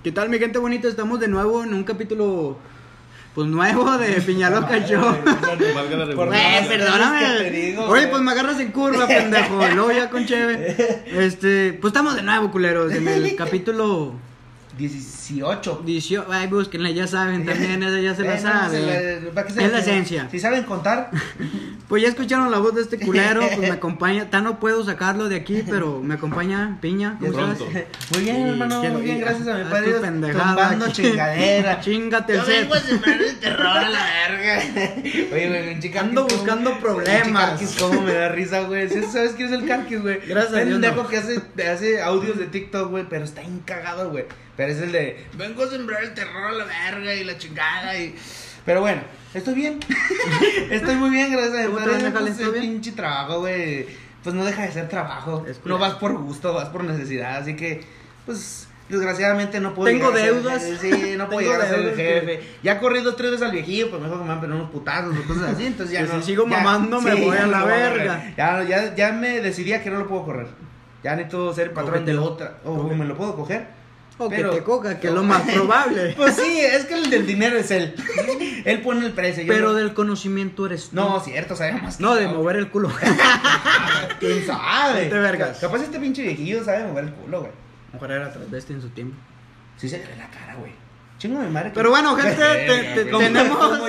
¿Qué tal, mi gente bonita? Estamos de nuevo en un capítulo, pues, nuevo de Piñaloca Show. Perdóname. Oye, pues me agarras en curva, pendejo. Y luego ya con cheve. Pues estamos de nuevo, culeros, en el capítulo 18. Ay, búsquenla, ya saben también, esa ya se la sabe. Es la esencia. Si saben contar. Pues ya escucharon la voz de este culero, pues me acompaña. No puedo sacarlo de aquí, pero me acompaña Piña. ¿Cómo estás? Muy bien, hermano, muy bien, gracias a mi padre. Tumbando chingadera. Chíngate el set. Yo vengo a sembrar el terror a la verga. Oye, güey, chica. Ando buscando problemas. Cómo me da risa, güey. ¿Sabes quién es el Carquis, güey? Gracias a Dios. Pendejo que hace audios de TikTok, güey, pero está encagado, güey. Pero es el de vengo a sembrar el terror a la verga y la chingada y... Pero bueno, estoy bien. Estoy muy bien, gracias a Dios. Ese pinche trabajo, güey, pues no deja de ser trabajo. No vas por gusto, vas por necesidad. Así que, pues, desgraciadamente no puedo. Tengo deudas. Sí, no puedo llegar a ser el jefe. Ya he corrido 3 veces al viejillo, pues mejor que me van a poner unos putazos o cosas así. Entonces ya que no. Si sigo mamando, me voy a la verga. Ya me decidí a que no lo puedo correr. Ya necesito ser patrón de otra. O me lo puedo coger. O pero, que te coca, que es lo más probable. Pues sí, es que el del dinero es él. Él pone el precio. Pero del conocimiento eres tú. No, cierto, sabemos. No, de mover el culo. ¿Quién sabe? Te vergas. Capaz este pinche viejillo sabe mover el culo, güey. Mejor era travesti en su tiempo. Sí se le ve la cara, güey. Chingo mi madre. Pero bueno, gente, tenemos...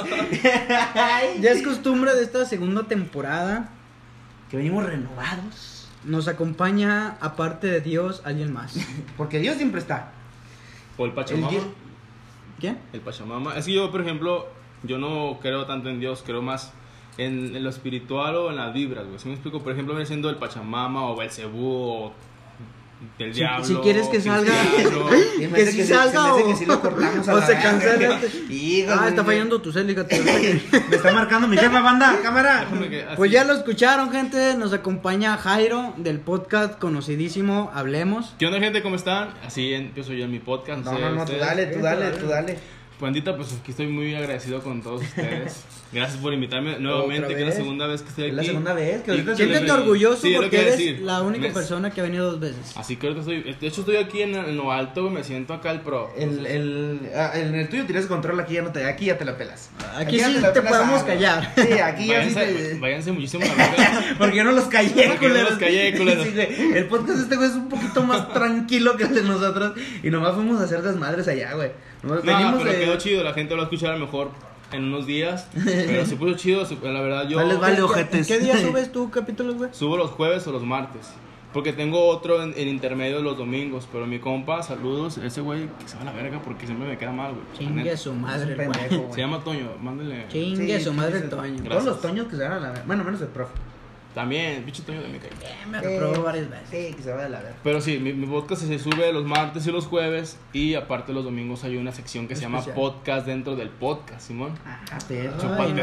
Ya es costumbre de esta segunda temporada que venimos renovados. Nos acompaña, aparte de Dios, alguien más. Porque Dios siempre está. O el Pachamama. ¿Qué? El Pachamama. Es que yo, por ejemplo, yo no creo tanto en Dios, creo más en lo espiritual o en las vibras, güey. Si me explico, por ejemplo, viene siendo el Pachamama o Belcebú o del diablo. Si quieres que salga, que si salga que si lo cortamos o se cancela. Está fallando tu cel, fíjate. Me está marcando mi jefa, banda, cámara. Pues ya lo escucharon, gente. Nos acompaña Jairo del podcast conocidísimo Hablemos. ¿Qué onda, gente? ¿Cómo están? Así empiezo yo en mi podcast. No, tú dale. Pandita, pues aquí estoy muy agradecido con todos ustedes. Gracias por invitarme nuevamente, que es la segunda vez que estoy aquí. Es la segunda vez. Siéntete orgulloso, sí, porque eres decir. La única persona que ha venido 2 veces. Así que ahorita de hecho estoy aquí en lo alto, me siento acá el pro. En el tuyo tienes control, aquí ya te la pelas. Aquí sí te podemos callar. Sí, aquí ya sí váyanse muchísimo a la verga. Porque yo no los callé, culeros. Sí, güey. El podcast de este güey es un poquito más tranquilo que el de nosotros. Y nomás fuimos a hacer desmadres allá, güey. No, pero quedó chido, la gente lo va a escuchar a lo mejor en unos días. Pero se puso chido, la verdad yo... Vale, ojetes. ¿Qué día subes tú capítulos, güey? Subo los jueves o los martes. Porque tengo otro en intermedio los domingos. Pero mi compa, saludos, ese güey que se va a la verga porque siempre me queda mal, güey. Chingue su madre, güey. Se llama Toño, mándale. Chingue su madre el Toño. Todos los Toños que se van a la verga. Bueno, menos el profe. También, pinche Toño de mi calle. Me reprobó varias veces. Sí, que se vaya a la verga. Pero sí, mi podcast se sube los martes y los jueves. Y aparte los domingos hay una sección que se llama podcast dentro del podcast, Simón. Perro. También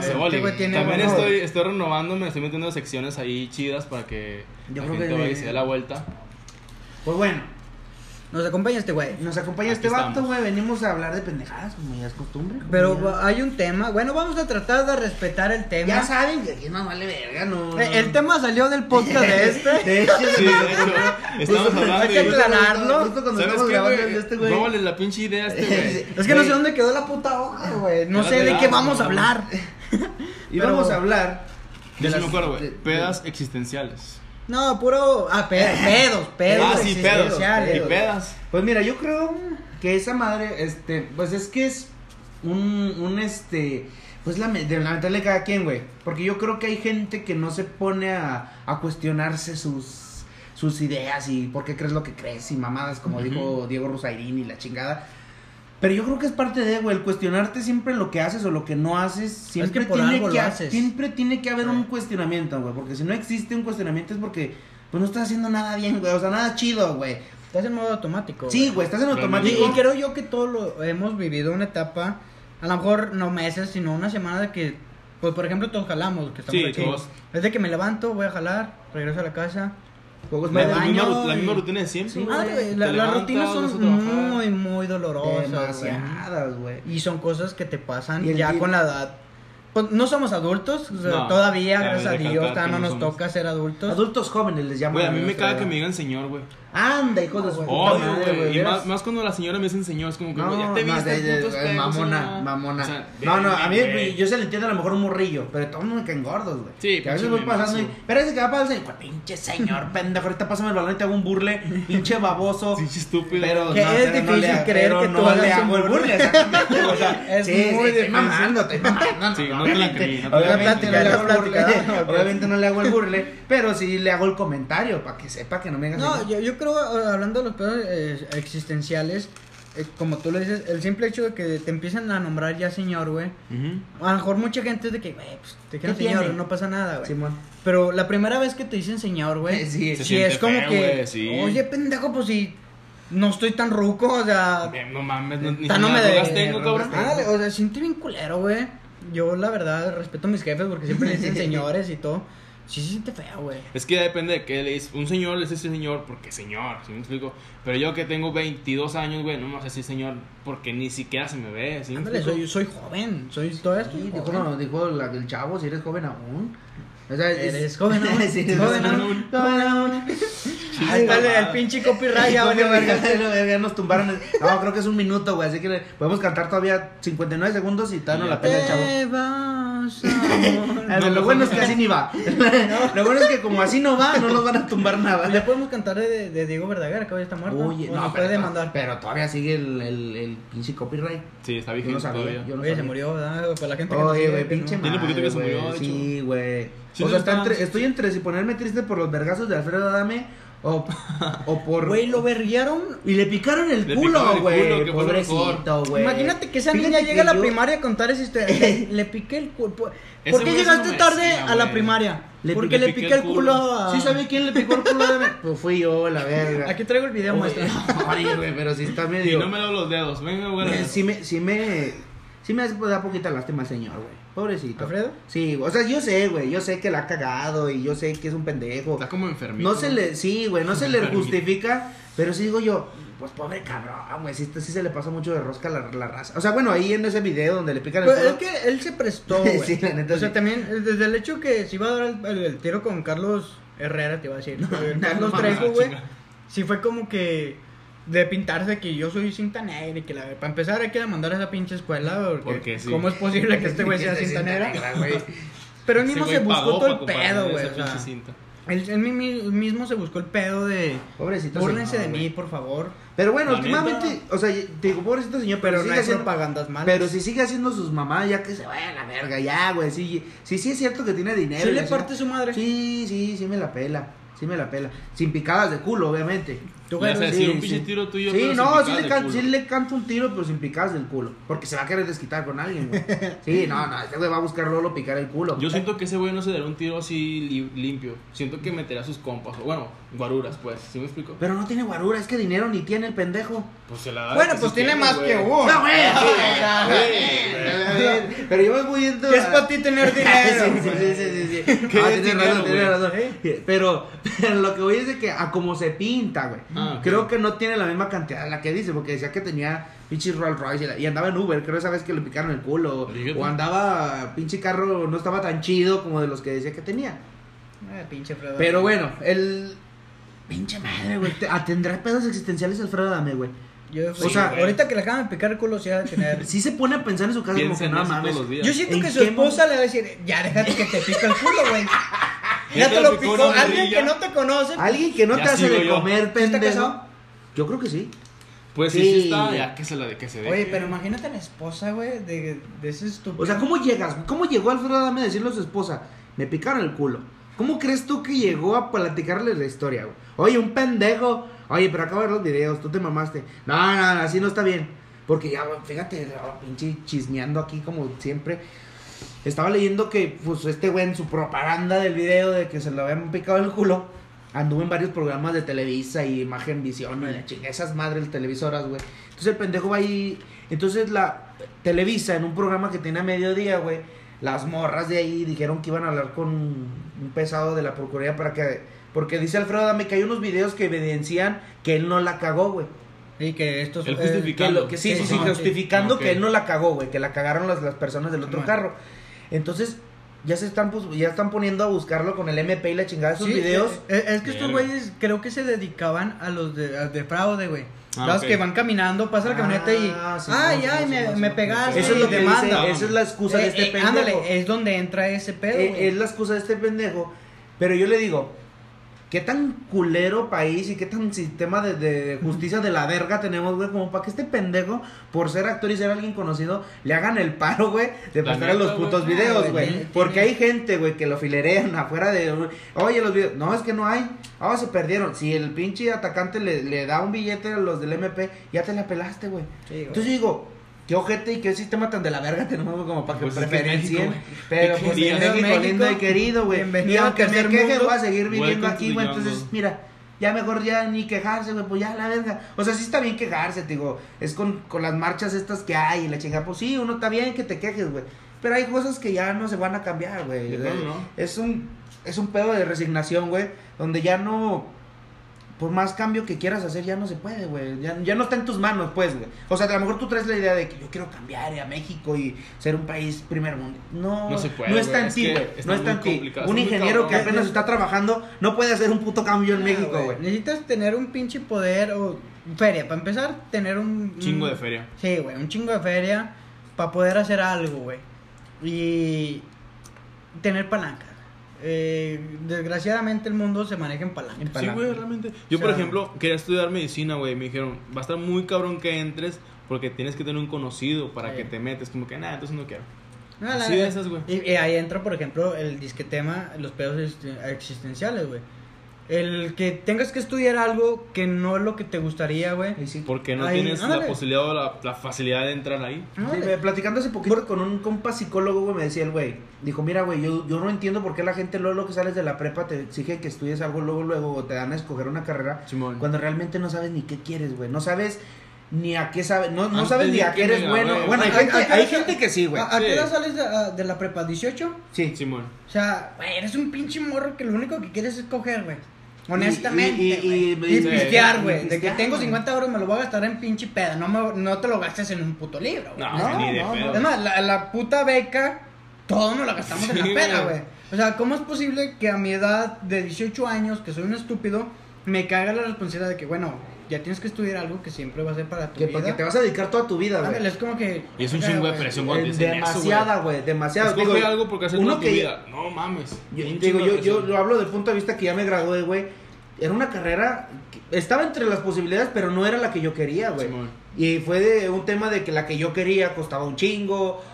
estoy renovándome, estoy metiendo secciones ahí chidas para que yo la creo gente que vaya y se dé la vuelta. Pues bueno. Nos acompaña este güey. Este vato, güey. Venimos a hablar de pendejadas, como ya es costumbre. Pero hay un tema. Bueno, vamos a tratar de respetar el tema. Ya saben que aquí no vale verga, no. El tema salió del podcast de este. De hecho, estamos hablando. Hay que aclararlo. ¿Sabes qué, güey? Róbale la pinche idea a este güey. Es que no sé dónde quedó la puta hoja, güey. No sé de qué vamos a hablar. Y vamos a hablar. Ya se me acuerdo, güey. Pedas existenciales. No, puro. Pedos. Sí, pedos. Y pedas. Pues mira, yo creo que esa madre, pues es que es pues la mentalidad de cada quien, güey. Porque yo creo que hay gente que no se pone a cuestionarse sus ideas y por qué crees lo que crees y mamadas, como dijo Diego Rosarín y la chingada. Pero yo creo que es parte de, güey, el cuestionarte siempre lo que haces o lo que no haces. Siempre tiene que haber un cuestionamiento, güey. Porque si no existe un cuestionamiento es porque pues no estás haciendo nada bien, güey. O sea, nada chido, güey. Estás en modo automático. Sí, güey, estás en automático. Y creo yo que todos lo hemos vivido una etapa, a lo mejor no meses, sino una semana de que, pues por ejemplo, todos jalamos, que estamos aquí. Todos. Es de que me levanto, voy a jalar, regreso a la casa. La misma rutina de siempre. Sí, las rutinas son muy dolorosas. Demasiadas, güey. Y son cosas que te pasan ya con la edad. Pues no somos adultos, o sea, No, todavía, cabe gracias a recalcar Dios, que todavía no no nos somos. toca ser adultos. Adultos jóvenes les llaman. Güey, a mí me nuestra caga que edad. me digan señor, güey. Anda, hijo de su puta Odio, madre, güey. Y ¿vieras? más cuando la señora me dicen señor, es como que, güey, ya No, te no, viste el puto espejo, mamona, señora. mamona. O sea, no, a mí güey. yo se le entiendo a lo mejor un morrillo, pero todos me caen gordos, güey. Sí, que a veces pinche voy pasando y, memazo. pero ese que va pasando y, pues, pinche señor, pendejo, ahorita pásame el balón y te hago un burle, pinche baboso. Pinche estúpido. Pero Que no, es pero no difícil le, creer pero que tú no le hagas hago un el burle. burle, exactamente. O sea, Es sí, muy estoy difícil. mamando, estoy mamando. Sí, no te la obviamente, creí, no te la obviamente creí. no le Ya hago la el burle, platicaba, ok. obviamente no le hago el burle, pero sí le hago el comentario para que sepa que no me hagas No, yo creo, hablando de los pedos existenciales, como tú lo dices, el simple hecho de que te empiezan a nombrar ya señor, güey. Ujú. A lo mejor mucha gente es de que, güey, pues te quieren ¿Qué señor, tiene? no pasa nada, güey. Simón. Pero la primera vez que te dicen señor, güey, Sí, se sí siente es como feo, que, güey, sí. oye, pendejo, pues si no estoy tan ruco, o sea, No mames, ni no me arrugas de... tengo, cabrón. Ándale, o sea, siente bien culero, güey. Yo, la verdad, respeto a mis jefes porque siempre le dicen señores y todo. Sí se siente feo, güey. Es que ya depende de qué le dices. Un señor le dice señor porque señor, ¿sí me explico? Pero yo que tengo 22 años, güey, no me sé si señor porque ni siquiera se me ve, ¿sí me Ándale, explico? soy joven, todavía estoy Sí, dijo, joven. no, dijo el chavo, si eres joven aún. O sea, Eres joven aún, Sí, eres joven aún, joven aún. Ahí está el pinche copyright, ya valió verga. Ya nos tumbaron. No, creo que es un minuto, güey. Así que podemos cantar todavía 59 segundos y todavía no la pena el chavo. Te vas, amor. Lo bueno es que así ni va. Lo bueno es que como así no va, no nos van a tumbar Ya nada. podemos cantar de Diego Verdaguer, que hoy está muerto. Oye, o no, nos puede demandar. pero todavía sigue el pinche copyright. Sí, está Yo vigente no sabía. todavía. Yo no Oye, se sabía. murió, ¿verdad? Para la gente que no Oye, sigue, güey, que pinche no. Tiene poquito que se madre, murió, güey. de hecho. Sí, güey. Sí, O sea, no está- estoy entre si ponerme triste por los vergazos de Alfredo Adame o por... Güey, lo verguiaron. Y le picaron el Le culo, picaron el güey. culo, que fue lo Pobrecito, güey. Imagínate que esa Fíjate niña que llega a la yo- primaria a contar esa historia. Le piqué el culo. ¿Por Ese qué güey llegaste eso no tarde merecía, a la güey. primaria? Le Porque le piqué el culo a... ¿Sí sabía quién le picó el culo a Adame? Pues fui yo, la verga. Aquí traigo el video, maestro. Oye, güey, pero si está Y medio... no me lavo los dedos. Venga, güey. Sí me hace da poquita lástima al señor, güey. Pobrecito. ¿Alfredo? Sí, o sea, yo sé, güey, yo sé que la ha cagado y yo sé que es un pendejo. Está como enfermito. No se le, sí, güey, no se le Enfermito. justifica, pero sí digo yo, pues pobre cabrón, güey, sí se le pasa mucho de rosca la raza. O sea, bueno, ahí en ese video donde le pican el Pues culo. es que él se prestó, güey. Sí, la neta, O sea, sí. también, desde el hecho que se iba a dar el tiro con Carlos Herrera, te iba a decir. El no, Carlos no, Trejo, no, güey. chinga. Sí fue como que de pintarse que yo soy cinta negra y que para empezar hay que demandar a esa pinche escuela porque sí. ¿cómo es posible que este güey sea Que cinta negra? güey. Pero él Ese mismo güey se buscó pagó todo el pa' comprarme pedo, güey. esa O sea, pinche cinta. él mismo se buscó el pedo de Pobrecito búrlense señor, de güey. mí, por favor. Pero bueno, La últimamente, neta. o sea, te digo, pobrecito señor, Pero no sigue hay haciendo... propagandas malas. Pero si sigue haciendo sus mamás, ya que se vaya a la verga, ya, güey. Sí es cierto que tiene dinero. ¿Sí y le la parte su madre? Sí me la pela. Sí me la pela. Sin picadas de culo, obviamente. ¿Tú, Le vas a güey? decir Sí, un pinche sí. tiro tuyo. Sí, pero no, sin sí picadas de culo. sí le canto un tiro, pero sin picadas del culo. Porque se va a querer desquitar con alguien, güey. Sí, no, este güey va a buscar Lolo picar el culo. Yo siento que ese güey no se dará un tiro así limpio. Siento que meterá sus compas. O bueno, guaruras, pues. ¿Sí me explico? Pero no tiene guarura, es que dinero ni tiene el pendejo. Pues se la da. Bueno, que pues sí tiene más güey. que uno. No, güey. güey. Pero yo me voy yendo. ¿Qué es para ti tener dinero? Sí. ¿Qué Ah, es tienes dinero, razón, tienes güey? razón. Pero lo que voy es de que a como se pinta, güey. Ah, ok. Creo que no tiene la misma cantidad de la que dice, porque decía que tenía pinche Rolls Royce y andaba en Uber, creo esa vez que le picaron el culo. Fíjate. O andaba, pinche carro, no estaba tan chido como de los que decía que tenía. Pinche Fredo. Pero bueno, el... Pinche madre, güey. ¿Tendrá pedos existenciales Alfredo Adame, güey? O sea, güey. ahorita que le acaban de picar el culo, sí ha de tener. Sí se pone a pensar en su casa Piensa en como que no eso mames. todos los días. Yo siento ¿En que su qué esposa le va a decir, ya déjate que te pica el culo, güey. Ya Ya te te lo lo picó picó. una Alguien morrilla. que no te conoce. Alguien que no Ya te hace sigo de yo. comer, ¿Está pendejo. casado? Yo creo que sí. Pues Sí. sí está, ya que se la de que se deje. Oye, pero imagínate a la esposa, güey, de ese estúpido. O sea, ¿cómo llegas? ¿Cómo llegó Alfredo Adame a decirle a su esposa? Me picaron el culo. ¿Cómo crees tú que llegó a platicarle la historia, güey? Oye, un pendejo. Oye, pero acabo de ver los videos, tú te mamaste. No, así no está bien. Porque ya, güey, fíjate, pinche chismeando aquí como siempre. Estaba leyendo que, pues, este güey en su propaganda del video de que se le habían picado el culo, anduvo en varios programas de Televisa y Imagen Visión, y la chinga, esas madres televisoras, güey. Entonces el pendejo va ahí. Entonces la Televisa, en un programa que tiene a mediodía, güey, las morras de ahí dijeron que iban a hablar con un pesado de la Procuraduría para que. Porque dice Alfredo Adame que hay unos videos que evidencian que él no la cagó, güey. Y que estos. El Que sí, Ajá. justificando Ok. que él no la cagó, güey, que la cagaron las personas del otro Simón. carro. Entonces, ya están poniendo a buscarlo con el MP y la chingada de sus videos. Es que estos güeyes creo que se dedicaban a los de fraude, güey. Los ok. que van caminando, pasa la camioneta y... me pegaste. Eso es lo y que demanda. dice, esa es la excusa de este pendejo. Ándale, es donde entra ese pedo, güey. Es la excusa de este pendejo. Pero yo le digo, ¿qué tan culero país y qué tan sistema de justicia de la verga tenemos, güey? Como para que este pendejo, por ser actor y ser alguien conocido, le hagan el paro, güey, de La pasar neta, los putos güey. videos, Ah, güey. güey, Porque tiene- hay gente, güey, que lo filerean afuera de... Oye, los videos... No, es que no hay. Se perdieron. Si el pinche atacante le da un billete a los del MP, ya te la pelaste, güey. Sí, güey. Entonces yo digo... Qué ojete y qué sistema tan de la verga tenemos como para que Pues es que preferencien. México, güey. Pero ¿Qué pues querías? México, México, lindo y querido, güey. bienvenido Y al aunque me tercer queje, mundo. voy a seguir viviendo Welcome to aquí, the güey. jungle. Entonces, mira, ya mejor ya ni quejarse, güey. Pues ya la verga. O sea, sí está bien quejarse, te digo. Es con las marchas estas que hay y la chingada. Pues sí, uno está bien que te quejes, güey. Pero hay cosas que ya no se van a cambiar, güey. De plano, ¿no? Es un pedo de resignación, güey. Donde ya no... Por más cambio que quieras hacer, ya no se puede, güey. Ya no está en tus manos, pues, güey. O sea, a lo mejor tú traes la idea de que yo quiero cambiar a México y ser un país primer mundo. No se puede, no está güey. en Es ti, que güey. está No está muy en ti. complicado, Un está muy ingeniero que cabrón. apenas está trabajando no puede hacer un puto cambio en Ah, México, güey. Necesitas tener un pinche poder o feria. Para empezar, tener un... Chingo de feria. Sí, güey, un chingo de feria para poder hacer algo, güey. Y tener palanca. Desgraciadamente el mundo se maneja en palanca. En Sí, palanca. güey, realmente. Yo, O por sea- ejemplo, quería estudiar medicina, güey. Me dijeron, va a estar muy cabrón que entres porque tienes que tener un conocido para Sí. que te metes. Como que, nada, entonces no quiero. Ah, Así de esas, güey. Y ahí entra, por ejemplo, el disquetema, los pedos existenciales, güey. El que tengas que estudiar algo que no es lo que te gustaría, güey. Y sí. Porque no Ahí, tienes la ándale. posibilidad o la facilidad de entrar ahí. Sí, platicando hace poquito con un compa psicólogo, güey, me decía el güey, dijo, mira, güey, yo no entiendo por qué la gente luego que sales de la prepa te exige que estudies algo luego, o te dan a escoger una carrera, Simón. cuando realmente no sabes ni qué quieres, güey, no sabes ni a qué sabes, no Antes sabes ni de a qué que eres me bueno. agarre. Bueno, hay gente que sí, güey. ¿A qué Sí. edad sales de la prepa? ¿18? Sí. Simón. O sea, güey, eres un pinche morro que lo único que quieres es coger, güey. Honestamente, y- güey. Y y- pistear, güey. y De que pistear, tengo güey. 50 euros me lo voy a gastar en pinche peda. No te lo gastes en un puto libro, güey. No, ni de pedo. Es más, la puta beca, todos nos la gastamos en Sí, la peda, güey. güey. O sea, ¿cómo es posible que a mi edad de 18 años, que soy un estúpido, me caiga la responsabilidad de que, bueno, ya tienes que estudiar algo que siempre va a ser para tu Que vida? porque te vas a dedicar toda tu vida, Ándale, güey. es como que... Y es un verga, chingo de güey. presión cuando te dicen eso, Demasiada, güey, demasiada. Escoge Digo, algo porque hacer uno toda tu que- vida. No mames. Yo, Un digo, chingo de yo presión. lo hablo del punto de vista que ya me gradué, güey. Era una carrera que estaba entre las posibilidades, pero no era la que yo quería, güey. Simón. Y fue de un tema de que la que yo quería costaba un chingo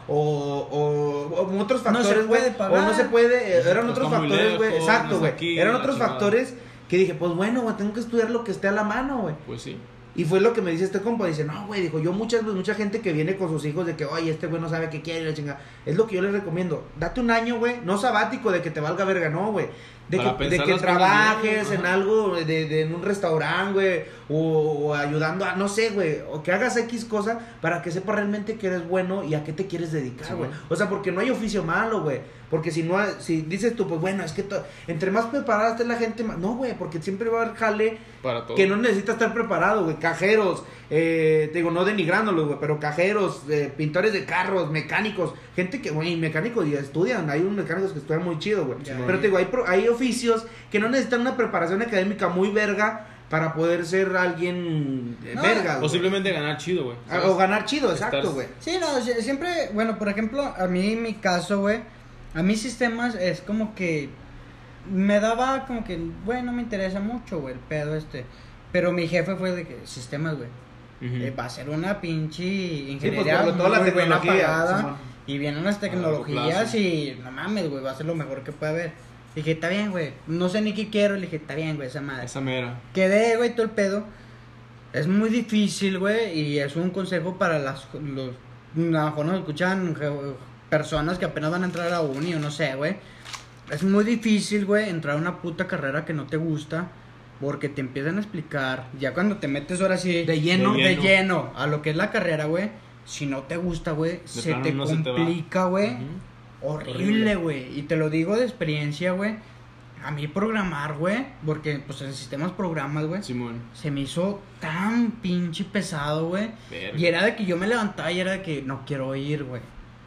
o otros No se factores, güey. puede pagar. O no se puede, eran Está otros muy factores, güey. lejos, Exacto, no es güey. aquí, Eran la otros chingada. factores que dije, pues bueno, güey, tengo que estudiar lo que esté a la mano, güey. Pues sí. Y fue lo que me dice este compa, dice, no, güey, dijo, yo mucha gente que viene con sus hijos de que, oye, este güey no sabe qué quiere, la chingada. Es lo que yo les recomiendo, date un año, güey, no sabático de que te valga verga, no, güey. De Para que pensar las cosas trabajes bien, en ajá. algo, en un restaurante, güey, o ayudando a, no sé, güey, o que hagas X cosa para que sepas realmente que eres bueno y a qué te quieres dedicar, Sí, güey. güey. O sea, porque no hay oficio malo, güey. Porque si no, si dices tú, pues bueno, es que entre más preparada esté la gente, no, güey, porque siempre va a haber jale Para todo. que no necesita estar preparado, güey. Cajeros, te digo, no denigrándolos, güey, pero cajeros, pintores de carros, mecánicos, gente que, güey, mecánicos ya estudian, hay unos mecánicos que estudian muy chido, güey. Ya. Pero te digo, hay oficios que no necesitan una preparación académica muy verga para poder ser alguien No, verga, güey. O simplemente ganar chido, güey. ¿sabes? O ganar chido, exacto, Estar- güey. Sí, no, siempre, bueno, por ejemplo, a mí, en mi caso, güey, a mí sistemas es como que me daba como que, güey, no me interesa mucho, güey, el pedo este. Pero mi jefe fue de que, sistemas, güey, Ujú. va a ser una pinche ingeniería pues, por toda la muy buena tecnología, pagada. Simón. Y vienen las tecnologías y, no mames, güey, va a ser lo mejor que puede haber. Dije, está bien, güey, no sé ni qué quiero. Le dije, está bien, güey, esa madre. Esa mera. Quedé, güey, todo el pedo. Es muy difícil, güey, y es un consejo para los a lo mejor nos escuchan personas que apenas van a entrar a uni o no sé, güey. Es muy difícil, güey, entrar a una puta carrera que no te gusta porque te empiezan a explicar, ya cuando te metes ahora sí De lleno. de lleno a lo que es la carrera, güey, si no te gusta, güey, se plano te no se te va. complica, güey. Ujú. Horrible, Horrible. güey. Y te lo digo de experiencia, güey. A mí programar, güey, porque pues en sistemas programas, güey, Simón. se me hizo tan pinche pesado, güey. Verga. Y era de que yo me levantaba y era de que no quiero ir, güey.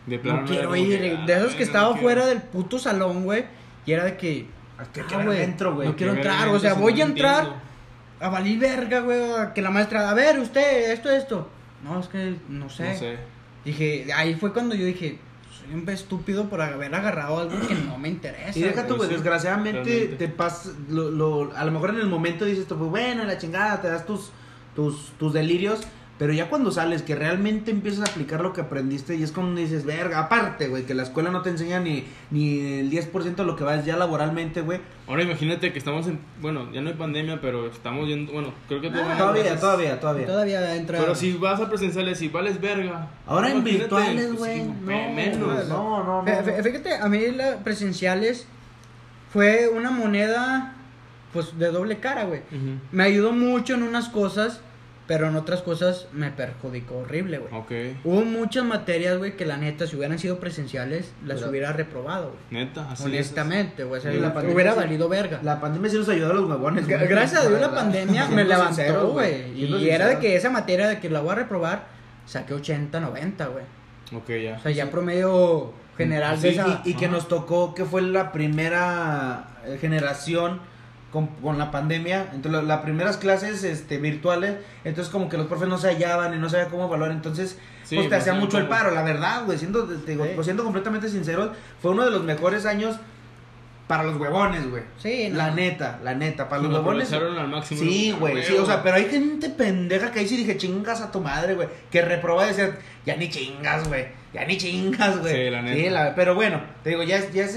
De plano no era quiero como ir. que, De esos que no estaba quiero. fuera del puto salón, güey. Y era de que. Que güey, adentro, güey. no quiero Que entrar. realmente O sea, si voy no a entrar entiendo. a valer verga, güey. A que la maestra, a ver, usted, esto. No, es que no sé. No sé. Dije, ahí fue cuando yo dije, soy un estúpido por haber agarrado algo que no me interesa. Y deja tú, güey, sí, desgraciadamente realmente. te pasa, a lo mejor en el momento dices tú, pues bueno, la chingada, te das tus delirios, pero ya cuando sales, que realmente empiezas a aplicar lo que aprendiste, y es cuando dices, verga, aparte, güey, que la escuela no te enseña ni el 10% de lo que vas ya laboralmente, güey. Ahora imagínate que estamos en, bueno, ya no hay pandemia, pero estamos yendo, bueno, creo que Todavía. Todavía entra. Pero si vas a presenciales, si vales verga. Ahora en Imagínate, virtuales, pues, güey, sí, no, menos. no. Fíjate, a mí las presenciales fue una moneda, pues, de doble cara, güey. Ujú. Me ayudó mucho en unas cosas, pero en otras cosas me perjudicó horrible, güey. Ok. Hubo muchas materias, güey, que la neta, si hubieran sido presenciales, las Pero- hubiera reprobado, güey. Neta, así Honestamente, güey. O sea, Y la pandemia hubiera sí- valido verga. La pandemia sí nos ayudó a los huevones, güey. Gracias a Dios la verdad. pandemia me Siendo levantó, sinceros, güey. siendo Y era de sinceros. que esa materia de que la voy a reprobar, saqué 80, 90, güey. es. Ok, ya. O sea, ya promedio general de Sí, esa. y que nos tocó que fue la primera generación con la pandemia, entonces las primeras clases virtuales, entonces como que los profes no se hallaban y no sabían cómo evaluar, entonces Sí, pues te hacía pues, mucho el como- paro, la verdad, güey, siendo, te digo, Sí. pues, siendo completamente sinceros, fue uno de los mejores años para los huevones, güey. Sí, no. La neta, para los Lo huevones. aprovecharon al máximo. Sí, güey, sí, o sea, pero hay gente pendeja que ahí sí dije, chingas a tu madre, güey, que reproba y decía, ya ni chingas, güey, Sí, la neta. pero bueno, te digo, ya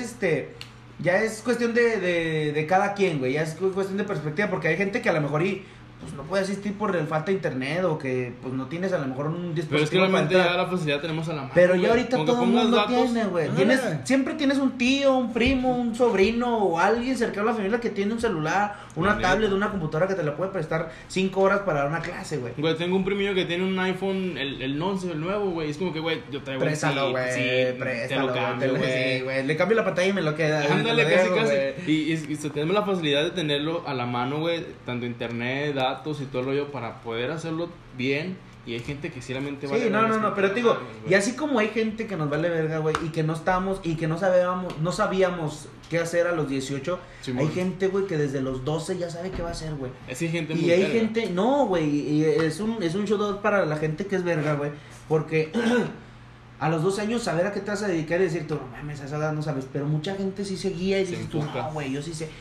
es cuestión de cada quien, güey, ya es cuestión de perspectiva, porque hay gente que a lo mejor pues no puede asistir por el falta de internet o que pues no tienes a lo mejor un dispositivo Pero es que para realmente entrar. ya la facilidad tenemos a la mano. Pero ya güey. ahorita Con que todo el pongas mundo datos, tiene, güey. ándale. Siempre tienes un tío, un primo, un sobrino o alguien cercano a la familia que tiene un celular, una La tablet, neta. una computadora que te la puede prestar 5 horas para dar una clase, güey. Güey, tengo un primillo que tiene un iPhone, el 11, el nuevo, güey. Es como que, güey, yo traigo Préstalo, sí, güey, sí, préstalo, te lo güey, cambio, güey. sí, güey. Le cambio la pantalla y me lo queda. Ándale, me lo casi, dejo, casi. güey. Y tenemos la facilidad de tenerlo a la mano, güey. Tanto internet, datos y todo el rollo para poder hacerlo bien. Y hay gente que solamente Sí, no, pero te digo, y así como hay gente que nos vale verga, güey, y que no estábamos, y que no sabíamos qué hacer a los 18, Sí, hay mon. gente, güey, que desde los 12 ya sabe qué va a hacer, güey. Es que hay gente Y muy hay verga. gente, no, güey, y es un shout out para la gente que es verga, güey, porque a los 12 años saber a qué te vas a dedicar y decir tú, no mames, a esa edad no sabes, pero mucha gente sí se guía y Se dices tú, enfoca. no, güey, yo sí sé.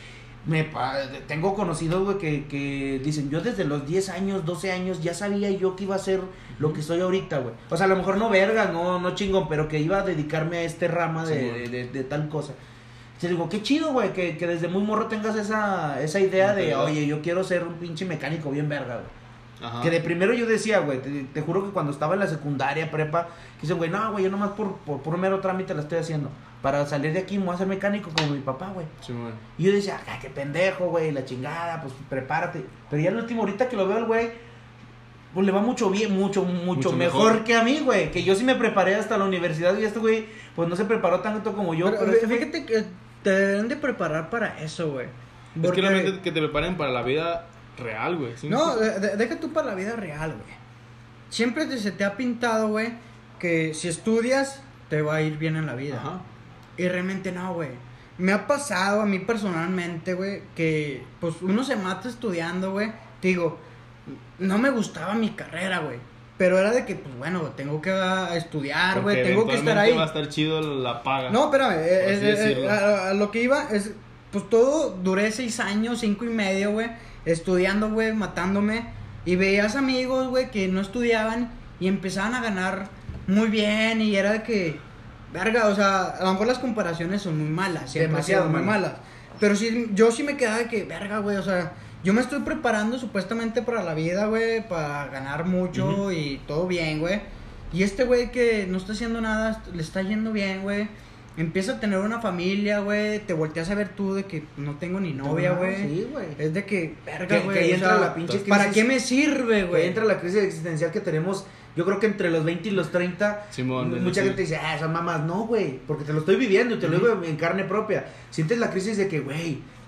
Tengo conocidos, güey, que dicen, yo desde los 10 años, 12 años, ya sabía yo que iba a ser lo que soy ahorita, güey. O sea, a lo mejor no verga, no chingón, pero que iba a dedicarme a este rama Sí, de tal cosa. Te digo, qué chido, güey, que desde muy morro tengas esa idea de, Mentalidad. oye, yo quiero ser un pinche mecánico bien verga, güey. Ajá. Que de primero yo decía, güey, te juro que cuando estaba en la secundaria, prepa, que dicen, güey, no, güey, yo nomás por mero trámite la estoy haciendo. Para salir de aquí me voy a ser mecánico como mi papá, güey. Sí, mon. Y yo decía, ah, qué pendejo, güey, la chingada, pues prepárate. Pero ya el último, ahorita que lo veo el güey, pues le va mucho bien, mucho mejor mejor. que a mí, güey. Que yo sí me preparé hasta la universidad y este güey, pues no se preparó tanto como yo. Pero este güey- fíjate que te deben de preparar para eso, güey. Es Porque- que realmente que te preparen para la vida real, güey. ¿Sí me No, explico? deja tú para la vida real, güey. Siempre se te ha pintado, güey, que si estudias te va a ir bien en la vida. Ajá. Y realmente no, güey. Me ha pasado a mí personalmente, güey, que pues uno se mata estudiando, güey. Te digo, no me gustaba mi carrera, güey. Pero era de que, pues bueno, tengo que estudiar, Porque güey, tengo que estar eventualmente ahí. va a estar chido la paga. No, espérame, así decirlo. a lo que iba es, pues todo, duré 6 años, 5 y medio, güey, estudiando, güey, matándome, y veías amigos, güey, que no estudiaban y empezaban a ganar muy bien, y era de que, verga, o sea, a lo mejor las comparaciones son muy malas, siempre Demasiado han sido muy malas. malas, pero sí, yo sí me quedaba de que, verga, güey, o sea, yo me estoy preparando supuestamente para la vida, güey, para ganar mucho Ujú. y todo bien, güey. Y este güey que no está haciendo nada, le está yendo bien, güey. Empieza a tener una familia, güey. Te volteas a ver tú de que no tengo ni novia, No, güey. Sí, güey. Es de que, verga, Que güey. ahí o entra sea, la pinche ¿para crisis. qué me sirve, Güey, güey? entra la crisis existencial que tenemos, yo creo que entre los 20 y los 30, Simón, mucha sí. gente dice, son mamás. No, güey, porque te lo estoy viviendo y te lo digo en carne propia. Sientes la crisis de que, güey,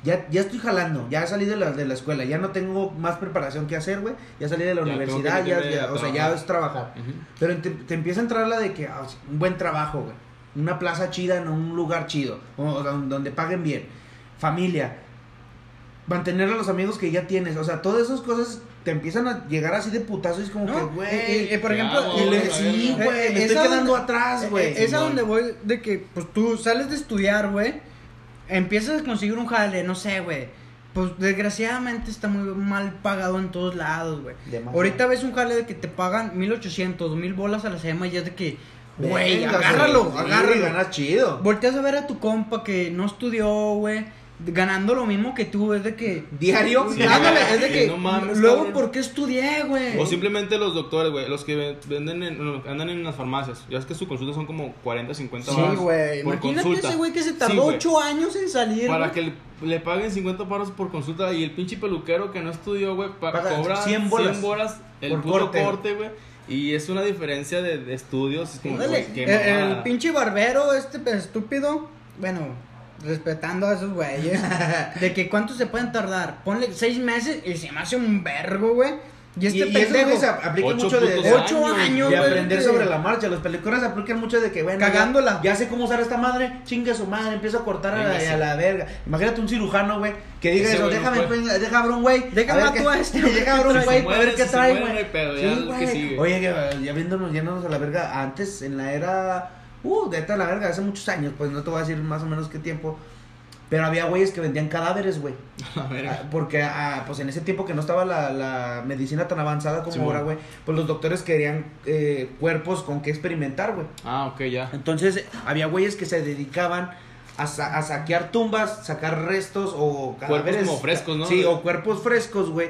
ya estoy jalando, ya salí de la escuela, ya no tengo más preparación que hacer, güey, ya salí de la Ya universidad, tengo que meterme a o sea, ya trabajar. es trabajar. Ujú. Pero te empieza a entrar la de que un buen trabajo, güey, una plaza chida en un lugar chido, o donde paguen bien, familia, mantener a los amigos que ya tienes, o sea, todas esas cosas te empiezan a llegar así de putazo y es como No, que, güey, por ejemplo, Ya, y güey, sí, a ver, güey, me es estoy a quedando donde- atrás, güey. Es a Simón. donde voy de que, pues tú sales de estudiar, güey, empiezas a conseguir un jale, no sé, güey. Pues desgraciadamente está muy mal pagado en todos lados, güey. Demasiado. Ahorita ves un jale de que te pagan 1,800, 2,000 bolas a la semana y es de que, güey, Venga, agárralo, sí, agárralo. ganas chido. Volteas a ver a tu compa que no estudió, güey, ganando lo mismo que tú, es de que... ¿Diario? Sí, Ándale, güey, es de que, no mames, luego, cabrón. ¿por qué estudié, güey? O simplemente los doctores, güey, los que andan en las farmacias. Ya es que su consulta son como 40, 50 Sí, baros güey, por imagínate consulta. ese güey que se Sí, tardó güey. 8 años en salir, Para güey. que le paguen 50 baros por consulta y el pinche peluquero que no estudió, güey, Paga cobra 100 bolas el por puto corte. corte, güey. Y es una diferencia de estudios. Es como, Ándale, güey, qué el mamada. pinche barbero, estúpido, bueno, respetando a esos güeyes, de que cuánto se pueden tardar. Ponle 6 meses y se me hace un vergo, güey. Y este esos pendejo, güeyes aplican 8 mucho de putos 8 años, de güey, aprender que- sobre la marcha. Los peluqueros aplican mucho de que, bueno, Cagándola. Ya sé cómo usar esta madre, chinga su madre, empiezo a cortar a Venga, sí. la verga. Imagínate un cirujano, güey, que diga Ese eso, güey no puede. deja abrir un güey. Déjame a ver tú qué- a este, Deja abrir un Si güey se para muere, ver qué si se trae, muere, güey. no hay pedo, ya Sí, es lo que güey. sigue. Oye, ya yéndonos a la verga, antes, en la era, de esta la verga, hace muchos años, pues no te voy a decir más o menos qué tiempo. Pero había güeyes que vendían cadáveres, güey. A ver, Porque, pues en ese tiempo que no estaba la medicina tan avanzada como Sí, ahora, bueno. güey, pues los doctores querían cuerpos con que experimentar, güey. ok, ya. Entonces, había güeyes que se dedicaban a saquear tumbas, sacar restos o cadáveres. como frescos, ¿no? Sí, o cuerpos frescos, güey,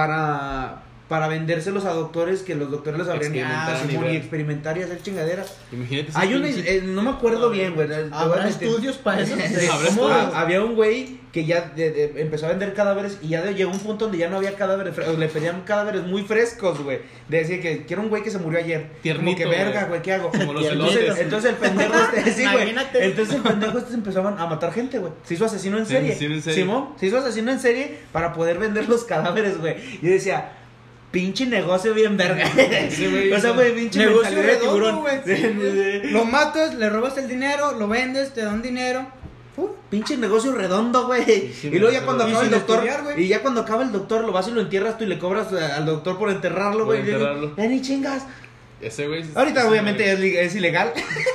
para vendérselos a doctores que los doctores les abrían Experimentar, Simón, y nivel. experimentar y hacer chingaderas. Imagínate. ese Hay un, pinche- no me acuerdo bien, güey. te voy a ¿Habrá mentir. estudios para eso? ¿Habrá ¿Cómo? estudios? Había un güey que ya empezó a vender cadáveres y ya llegó un punto donde ya no había cadáveres, le pedían cadáveres muy frescos, güey. De decir que quiero un güey que se murió ayer. Tiernito, Como que verga, güey. güey, ¿qué hago? Como los entonces, elotes. entonces el pendejo sí, güey. Imagínate. Entonces el pendejo empezaban a matar gente, güey. Se hizo asesino en serie. Asesino en serie. Simón, se hizo asesino en serie para poder vender los cadáveres, güey. Y yo decía, pinche negocio bien verga. Sí, güey, O sea, güey, pinche negocio mentalidad de redondo, tiburón. güey. Sí, sí, sí. Lo matas, le robas el dinero, lo vendes, te dan dinero. Pinche negocio redondo, güey. Sí, y luego ya sí, cuando y acaba el sin doctor, estudiar, güey. y ya cuando acaba el doctor, lo vas y lo entierras tú y le cobras al doctor por enterrarlo, Por güey. Y le digo, enterrarlo. ni chingas. Ese güey. Ahorita ese obviamente güey. es ilegal.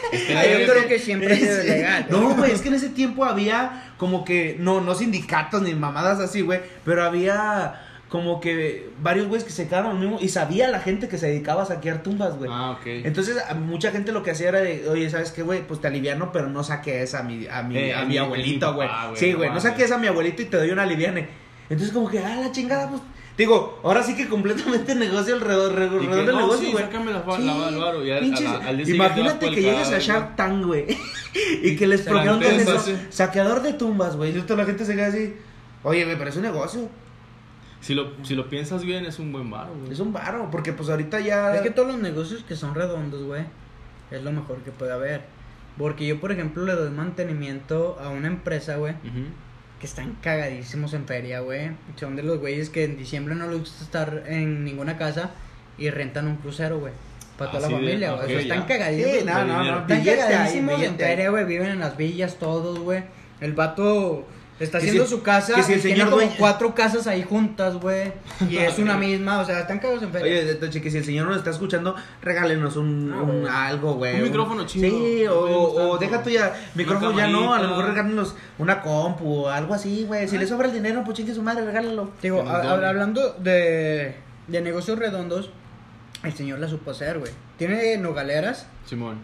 Yo creo que siempre es legal. No, güey, es que en ese tiempo había como que, no sindicatos ni mamadas así, güey, pero había como que varios güeyes que se quedaban lo mismo y sabía la gente que se dedicaba a saquear tumbas, güey. Ah, ok. Entonces, mucha gente lo que hacía era de, oye, ¿sabes qué, güey? Pues te aliviano, pero no saques a mi a mi abuelito, güey. papá, güey, Sí, no güey, no mames. saques a mi abuelito y te doy una aliviane. Entonces, como que, la chingada, pues. Digo, ahora sí que completamente negocio alrededor Y que, del no, negocio, sí, güey. sácame el varo. Y al pinches- día siguiente vas imagínate por que el llegues a cadáver, Shark Tank, güey. Y que les Se la preguntes eso. empiezas, sí. Saqueador de tumbas, güey. Y toda la gente se queda así. Oye, me parece un negocio. Si lo piensas bien, es un buen varo, güey. Es un varo. Porque pues ahorita ya. Es que todos los negocios que son redondos, güey, es lo mejor que puede haber. Porque yo, por ejemplo, le doy mantenimiento a una empresa, güey, Ujú. que están cagadísimos en feria, güey. Son de los güeyes que en diciembre no les gusta estar en ninguna casa y rentan un crucero, güey. Para toda Así la de- familia, güey. ok, O sea, están ya. cagadísimos. Sí, no, no, no. Están Billete ahí, cagadísimos en billete ahí. feria, güey. Viven en las villas todos, güey. El vato está Que haciendo si- su casa que si el y tiene señor como dueño- 4 casas ahí juntas, güey. Y es una misma, o sea, están cagados en feria. Oye, entonces, que si el señor nos está escuchando, regálenos algo, güey. Un micrófono chido. Sí, No pedimos tanto. o deja tú ya, micrófono ya no, a lo camarita. mejor regálenos una compu o algo así, güey. Si le sobra el dinero, pues chingue su madre, regálalo. Digo, Que nos donen. hablando de negocios redondos, el señor la supo hacer, güey. Tiene nogaleras, Simón.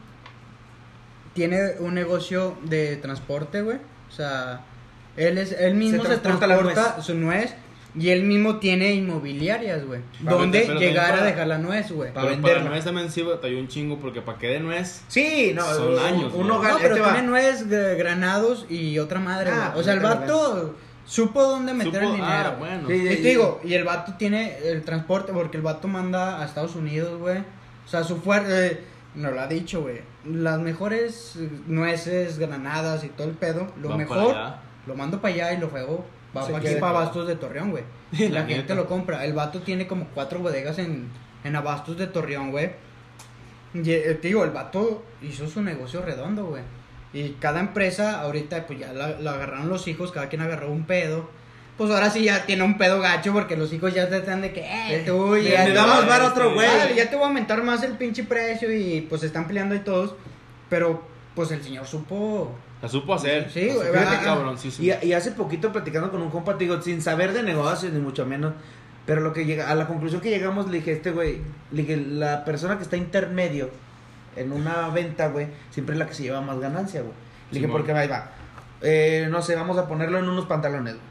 tiene un negocio de transporte, güey. O sea, él mismo se transporta la transporta su nuez y él mismo tiene inmobiliarias, güey. Para Donde vender, pero llegar también a para- dejar la nuez, güey. Para Pero venderla. para nuez también sí batalló un chingo porque para que de nuez. Sí, no, Son años, un güey. hogar, No, pero ahí te va. tiene nuez, granados y otra madre, Ah, güey. O sea, el pues, vato supo dónde meter el Supo- dinero. bueno. Sí, Y te digo, y el vato tiene el transporte porque el vato manda a Estados Unidos, güey. O sea, su fuerte, no lo ha dicho, güey. Las mejores nueces, granadas y todo el pedo, lo Van mejor, para allá. lo mando para allá y lo juego Va Se para aquí, queda. para Abastos de Torreón, güey. La La gente neta. lo compra. El vato tiene como 4 bodegas en Abastos de Torreón, güey. Y, te digo, el vato hizo su negocio redondo, güey. Y cada empresa, ahorita, pues ya la agarraron los hijos, cada quien agarró un pedo. Pues ahora sí ya tiene un pedo gacho porque los hijos ya te están de que, tú Le ya te damos voy a- varo a otro güey. ya te voy a aumentar más el pinche precio y pues están peleando y todos. Pero pues el señor supo. La supo hacer. Sí, La güey, supo, ah, cabroncísimo. Y hace poquito platicando con un compa, te digo, sin saber de negocios ni mucho menos, pero lo que llega, a la conclusión que llegamos, le dije, le dije, la persona que está intermedio en una venta, güey, siempre es la que se lleva más ganancia, güey. Le dije, Simón. porque ahí va, no sé, vamos a ponerlo en unos pantalones, güey.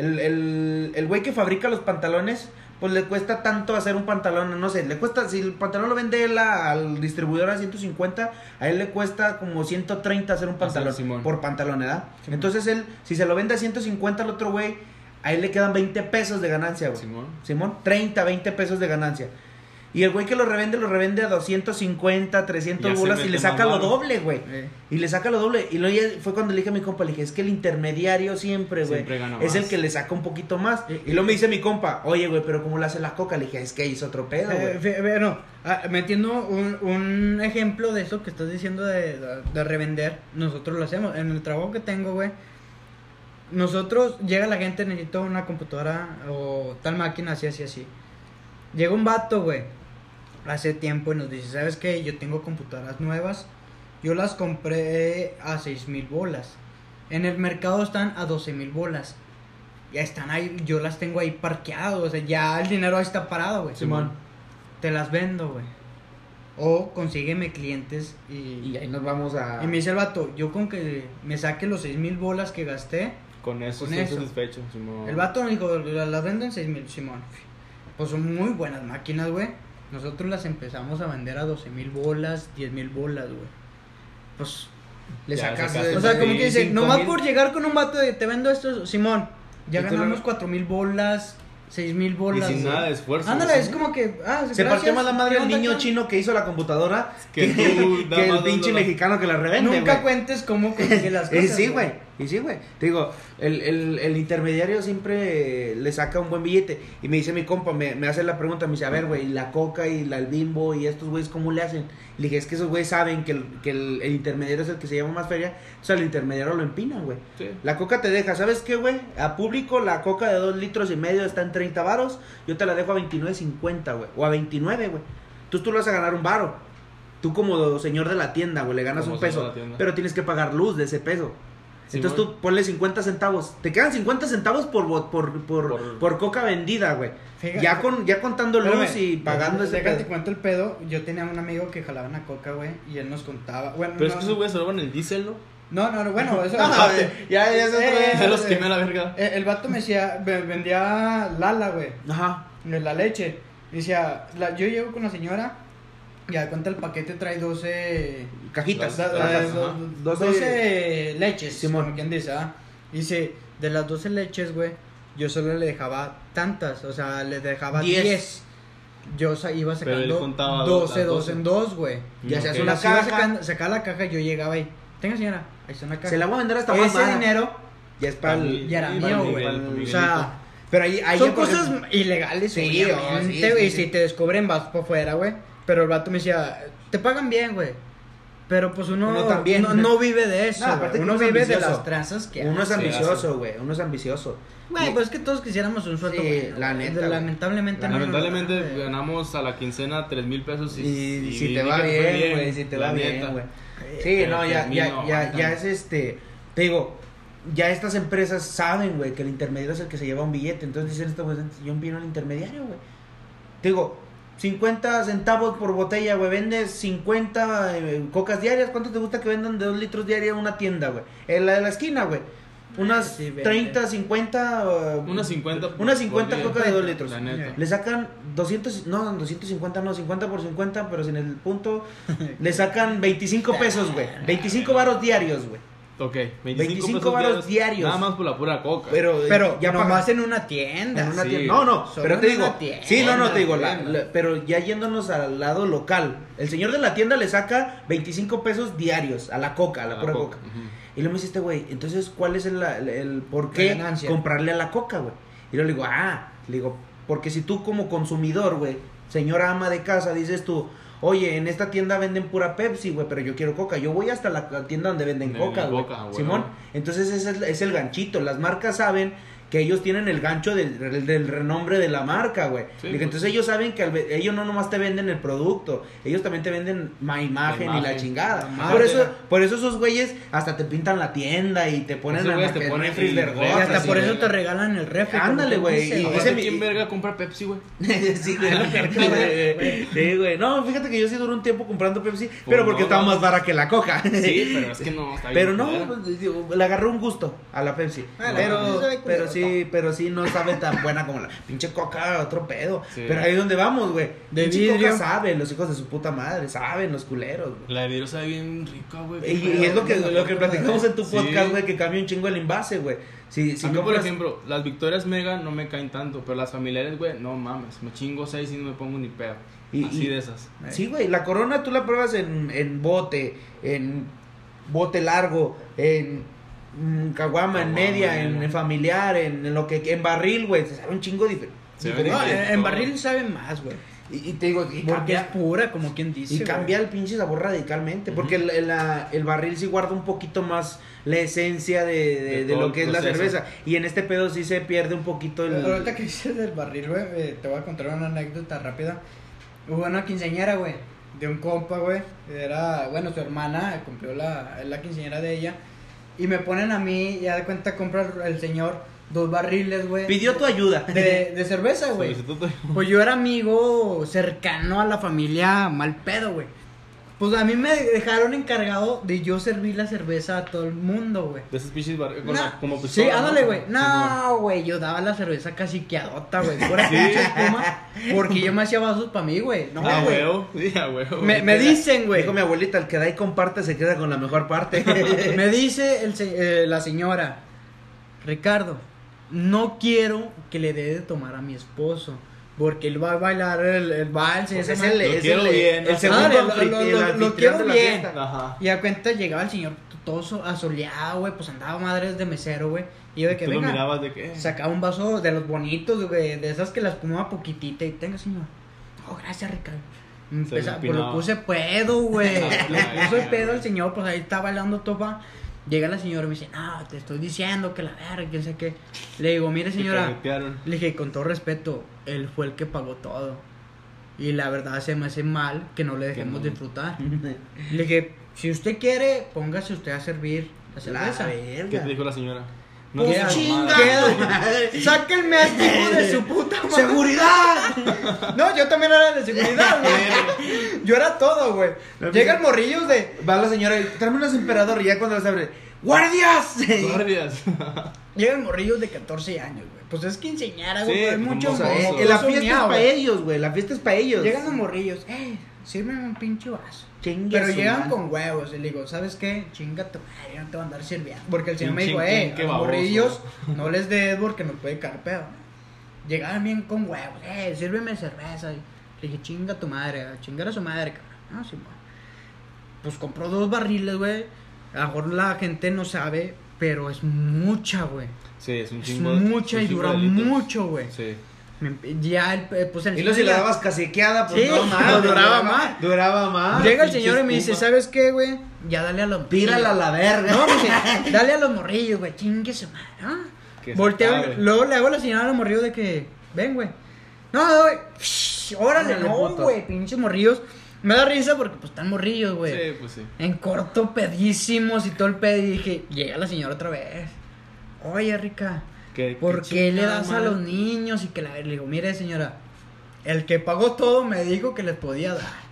El güey que fabrica los pantalones, pues le cuesta tanto hacer un pantalón, no sé, le cuesta, si el pantalón lo vende él al distribuidor a 150, a él le cuesta como 130 hacer un pantalón, Simón. por pantalón, ¿verdad? Simón. Entonces él, si se lo vende a 150 al otro güey, a él le quedan 20 pesos de ganancia, güey. Simón. 30, 20 pesos de ganancia. Y el güey que lo revende a 250, 300 Ya se bolas y mete le saca más lo varo. doble, güey. Eh. Y le saca lo doble. Y luego ya fue cuando le dije a mi compa, le dije, es que el intermediario siempre, güey, Siempre gana es el más. que le saca un poquito más. Y luego me dice mi compa, oye, güey, pero ¿cómo le hace la coca? Le dije, es que hizo otro pedo, güey. Bueno, metiendo un ejemplo de eso que estás diciendo de revender, nosotros lo hacemos. En el trabajo que tengo, güey, nosotros, llega la gente, necesita una computadora o tal máquina, así, así, así. Llega un vato, güey, hace tiempo y nos dice, ¿sabes qué? Yo tengo computadoras nuevas, yo las compré a 6,000 bolas. En el mercado están a 12,000 bolas. Ya están ahí, yo las tengo ahí parqueadas, o sea, ya el dinero ahí está parado, güey. Simón. Te las vendo, güey. O consígueme clientes Y ahí nos vamos a... y me dice el vato, yo con que me saque los 6,000 bolas que gasté. Con eso Con estoy eso. satisfecho. Simón. El vato me dijo, las vendo en 6,000, Simón. Pues son muy buenas máquinas, güey. Nosotros las empezamos a vender a 12,000 bolas, 10,000 bolas, güey. Pues, Le Ya sacas... sacaste. o sea, como que dice, 5,000. nomás por llegar con un vato de te vendo esto, Simón, ya Y tú ganamos le- 4,000 bolas, 6,000 Y bolas. sin güey. nada de esfuerzo. Ándale, ¿sí? es como que, Se partió más la madre el niño chino que hizo la computadora Que tú, nada que el más pinche dándola. mexicano que la revende, Nunca güey. cuentes cómo consigue las cosas. Sí, güey. Y sí, güey. Te digo, el intermediario siempre le saca un buen billete. Y me dice mi compa, me hace la pregunta, me dice, a ver, güey, la Coca y el Bimbo y estos güeyes, ¿cómo le hacen? Le dije, es que esos güeyes saben que el intermediario es el que se llama más feria. O sea, el intermediario lo empina, güey. Sí. La Coca te deja, ¿sabes qué, güey? A público la Coca de 2,5 litros está en 30 varos. Yo te la dejo a 29.50, güey. O a 29, güey. Tú le vas a ganar un varo. Tú como señor de la tienda, güey, le ganas Como un señor de peso. la tienda. Pero tienes que pagar luz de ese peso. Entonces Simón. tú ponle 50 centavos. Te quedan 50 centavos por coca vendida, güey. Fíjate. Ya contando luz Espérame, y pagando ese déjate pedo. cuento el pedo. Yo tenía un amigo que jalaba una coca, güey, y él nos contaba. Bueno, Pero no, es que esos güeyes se roban el diésel, ¿no? no, bueno, eso No, aparte. ya es otro Eh, Se los quemé a la verga. El vato me decía, vendía Lala, güey, Ajá. de la leche. Decía, yo llego con la señora y a cuenta el paquete trae 12 Cajitas. Las- Cajas, ajá. 12 leches, Simón. como quien dice, ¿ah? Dice, de las 12 leches, güey, yo solo le dejaba tantas, o sea, le dejaba 10. 10. Yo iba Pero él sacando contaba 12, las 2 12. en 2, güey. Ya se Ok. hace una Las iba caja. sacaba la caja y yo llegaba ahí. Tenga, señora, ahí está una caja. Se la voy a vender hasta más Ese barato. dinero Ya es para el... ya era Y mío, para güey. Miguelito. O sea, Pero ahí son ya, por cosas ejemplo- ilegales, Sí, obviamente, sí, güey. sí, Y sí. si te descubren, vas por fuera, güey. Pero el vato me decía, te pagan bien, güey. Pero pues uno, Uno también. no vive de eso, No, güey. aparte que Uno uno es vive de ambicioso. las tranzas que Uno es hace. ambicioso, güey. Uno es ambicioso. Güey, pues es que todos quisiéramos un sueldo Sí, bueno, la güey. neta, güey. Lamentablemente no. Lamentablemente nos lo dan, güey. ganamos a la quincena 3,000 pesos Y si te ni va que te fue bien, güey, si te la va bien, neta. güey. Sí, Pero no, ya aguantan. es te digo, ya estas empresas saben, güey, que el intermediario es el que se lleva un billete. Entonces dicen esto, güey, yo envío al intermediario, güey. Te digo, 50 centavos por botella, güey, vendes 50 cocas diarias. ¿Cuánto te gusta que vendan de 2 litros diarias una tienda, güey? En la de la esquina, güey. Unas Sí, vende. 30, 50... Unas 50. Unas 50 por día. cocas de 2 litros. La neta. Le sacan 250 no, 50 por 50, pero sin el punto. Le sacan 25 pesos, güey. 25 varos diarios, güey. Ok, 25 varos diarios. Nada más por la pura coca. Pero ya nomás en una tienda. En una Sí. tienda. No, Solo pero en te digo. una tienda. Sí, no, te digo. Tienda. Pero ya yéndonos al lado local. El señor de la tienda le saca 25 pesos diarios a la coca, a la pura coca. Ujú. Y luego me dice este güey, entonces, ¿cuál es el por La qué ganancia. comprarle a la coca, güey? Y luego le digo, porque si tú como consumidor, güey, señora ama de casa, dices tú, oye, en esta tienda venden pura Pepsi, güey, pero yo quiero coca. Yo voy hasta la tienda donde venden coca, güey. Simón, entonces ese es el ganchito. Las marcas saben que ellos tienen el gancho del renombre de la marca, güey. Sí, Digo, pues. entonces ellos saben que ellos no nomás te venden el producto, ellos también te venden imagen y la chingada. La marca. Por eso esos güeyes hasta te pintan la tienda y te ponen Esos güeyes te el ponen refri el de refri, Y vergüenza, hasta sí, por güey. eso te regalan el refri. Ándale, como güey, quien y dice, ese ¿Quién verga compra Pepsi, güey? Sí, güey. Sí, güey. No, fíjate que yo sí duré un tiempo comprando Pepsi, pero porque no, estaba no. más barata que la coca. Sí, pero es que no, está bien. Pero no, culera. pues, digo, le agarré un gusto a la Pepsi. Ah, la Pepsi sabe culero. pero sí no sabe tan buena como la pinche coca, otro pedo. Sí. Pero ahí es donde vamos, güey. De Pinche vidrio. coca sabe, los hijos de su puta madre, saben, los culeros, güey. La de vidrio sabe bien rica, güey. Y es lo que platicamos en tu Sí. podcast, güey, que cambia un chingo el envase, güey. Si A mí, por compras- ejemplo, las Victorias Mega no me caen tanto, pero las familiares, güey, no mames. Me chingo 6 y no me pongo ni pedo. Así de esas. Sí, güey, la Corona tú la pruebas en bote, en bote largo, en caguama, en media, en familiar, en lo que en barril, güey, te sabe un chingo diferente. Se ve No, diferente en todo. barril sabe más, güey. Y te digo, y Porque es cambia, pura, como quien dice. y güey. cambia el pinche sabor radicalmente, porque el barril sí guarda un poquito más la esencia de De todo lo el que es la proceso. cerveza, y en este pedo sí se pierde un poquito el... Ahorita que dices del barril, güey, te voy a contar una anécdota rápida. Hubo una quinceañera, güey, de un compa, güey. Era, bueno, su hermana cumplió la quinceañera de ella. Y me ponen a mí, ya de cuenta, compra el señor 2 barriles, güey. Pidió tu ayuda. De cerveza, güey. Solicitud de- Pues yo era amigo cercano a la familia mal pedo, güey. Pues a mí me dejaron encargado de yo servir la cerveza a todo el mundo, güey. De esas pinches No. como Sí, pistola, ándale, ¿no? güey. Sí, No, güey, yo daba la cerveza casi queadota, güey. Pura pinche espuma. Porque yo me hacía vasos para mí, güey. No, Ah, güey. huevo. Sí, a huevo. Me dicen, güey. Dijo mi abuelita, el que da y comparte se queda con la mejor parte. Me dice la señora, Ricardo, no quiero que le dé de tomar a mi esposo. Porque él va a bailar el vals. Pues ese es man. el, Lo es quiero el, bien, el ¿no? segundo Madre, el lo anfitrión quiero de la bien. fiesta. Ajá. Y a cuenta llegaba el señor todo asoleado, güey. Pues andaba madres de mesero, güey. Y yo de que ¿Tú lo venga. mirabas de qué? Sacaba un vaso de los bonitos, güey, de esas que la espumaba poquitita. Y tenga, señor. Oh, gracias, Ricardo. Pues empinaba. lo puse pedo, güey. Ah, Lo ya, puse ya. pedo el señor, pues ahí está bailando topa. Llega la señora y me dice, no, te estoy diciendo que la verga, quién sé qué. Le digo, mire, Te señora. cajetearon. Le dije, con todo respeto, él fue el que pagó todo. Y la verdad se me hace mal que no le dejemos no. disfrutar. Le dije, si usted quiere, póngase usted a servir la cerveza. ¿Qué te dijo la señora? Pues digas chinga, mamadas. sáquenme a este hijo de su puta madre. ¡Seguridad! No, yo también era de seguridad, güey. Yo era todo, güey. Llegan morrillos de. Va la señora y tráeme unos emperador y ya cuando los abre, ¡guardias! Guardias. Llegan morrillos de 14 años, güey. Pues es quinceañera, güey. Sí, Hay mucho como O sea, Mozo. la fiesta es para ellos, güey. La fiesta es para ellos. Llegan los morrillos, sírveme un pinche vaso. Chingue Pero su llegan madre. con huevos. Y le digo, ¿sabes qué? Chinga tu madre, yo no te voy a andar sirviendo. Porque el señor me dijo, Chin, qué a los baboso. morrillos, no les des porque nos puede caer pedo. Llegaban bien con huevos, sírveme cerveza. Y le dije, chinga tu madre, a chingar a su madre, cabrón. No, sí, bueno. Pues compró 2 barriles, güey. A lo mejor la gente no sabe, pero es mucha, güey. Sí, es un Es chingo. mucha un y chingo dura de litros. mucho, güey. Sí. Ya, pues el Y luego si señor la ya- dabas caciqueada, pues Sí, no más. no, duraba más. Duraba más. Llega el Pinche señor y me dice, espuma. ¿sabes qué, güey? Ya dale a los Tírala a la verga. No, me dice, dale a los morrillos, güey, chingue su madre, ¿no? Que se Volteo, acabe. luego le hago a la señora a los morrillos de que, ven, güey. No, güey, órale, Órale, no, puto. güey, pinches morrillos. Me da risa porque, pues, están morrillos, güey. Sí, pues sí. En corto, pedísimos y todo el pedo. Y dije, llega la señora otra vez. Oye, Rica, ¿por qué le das a los niños? Y que le digo, mire, señora, el que pagó todo me dijo que les podía dar.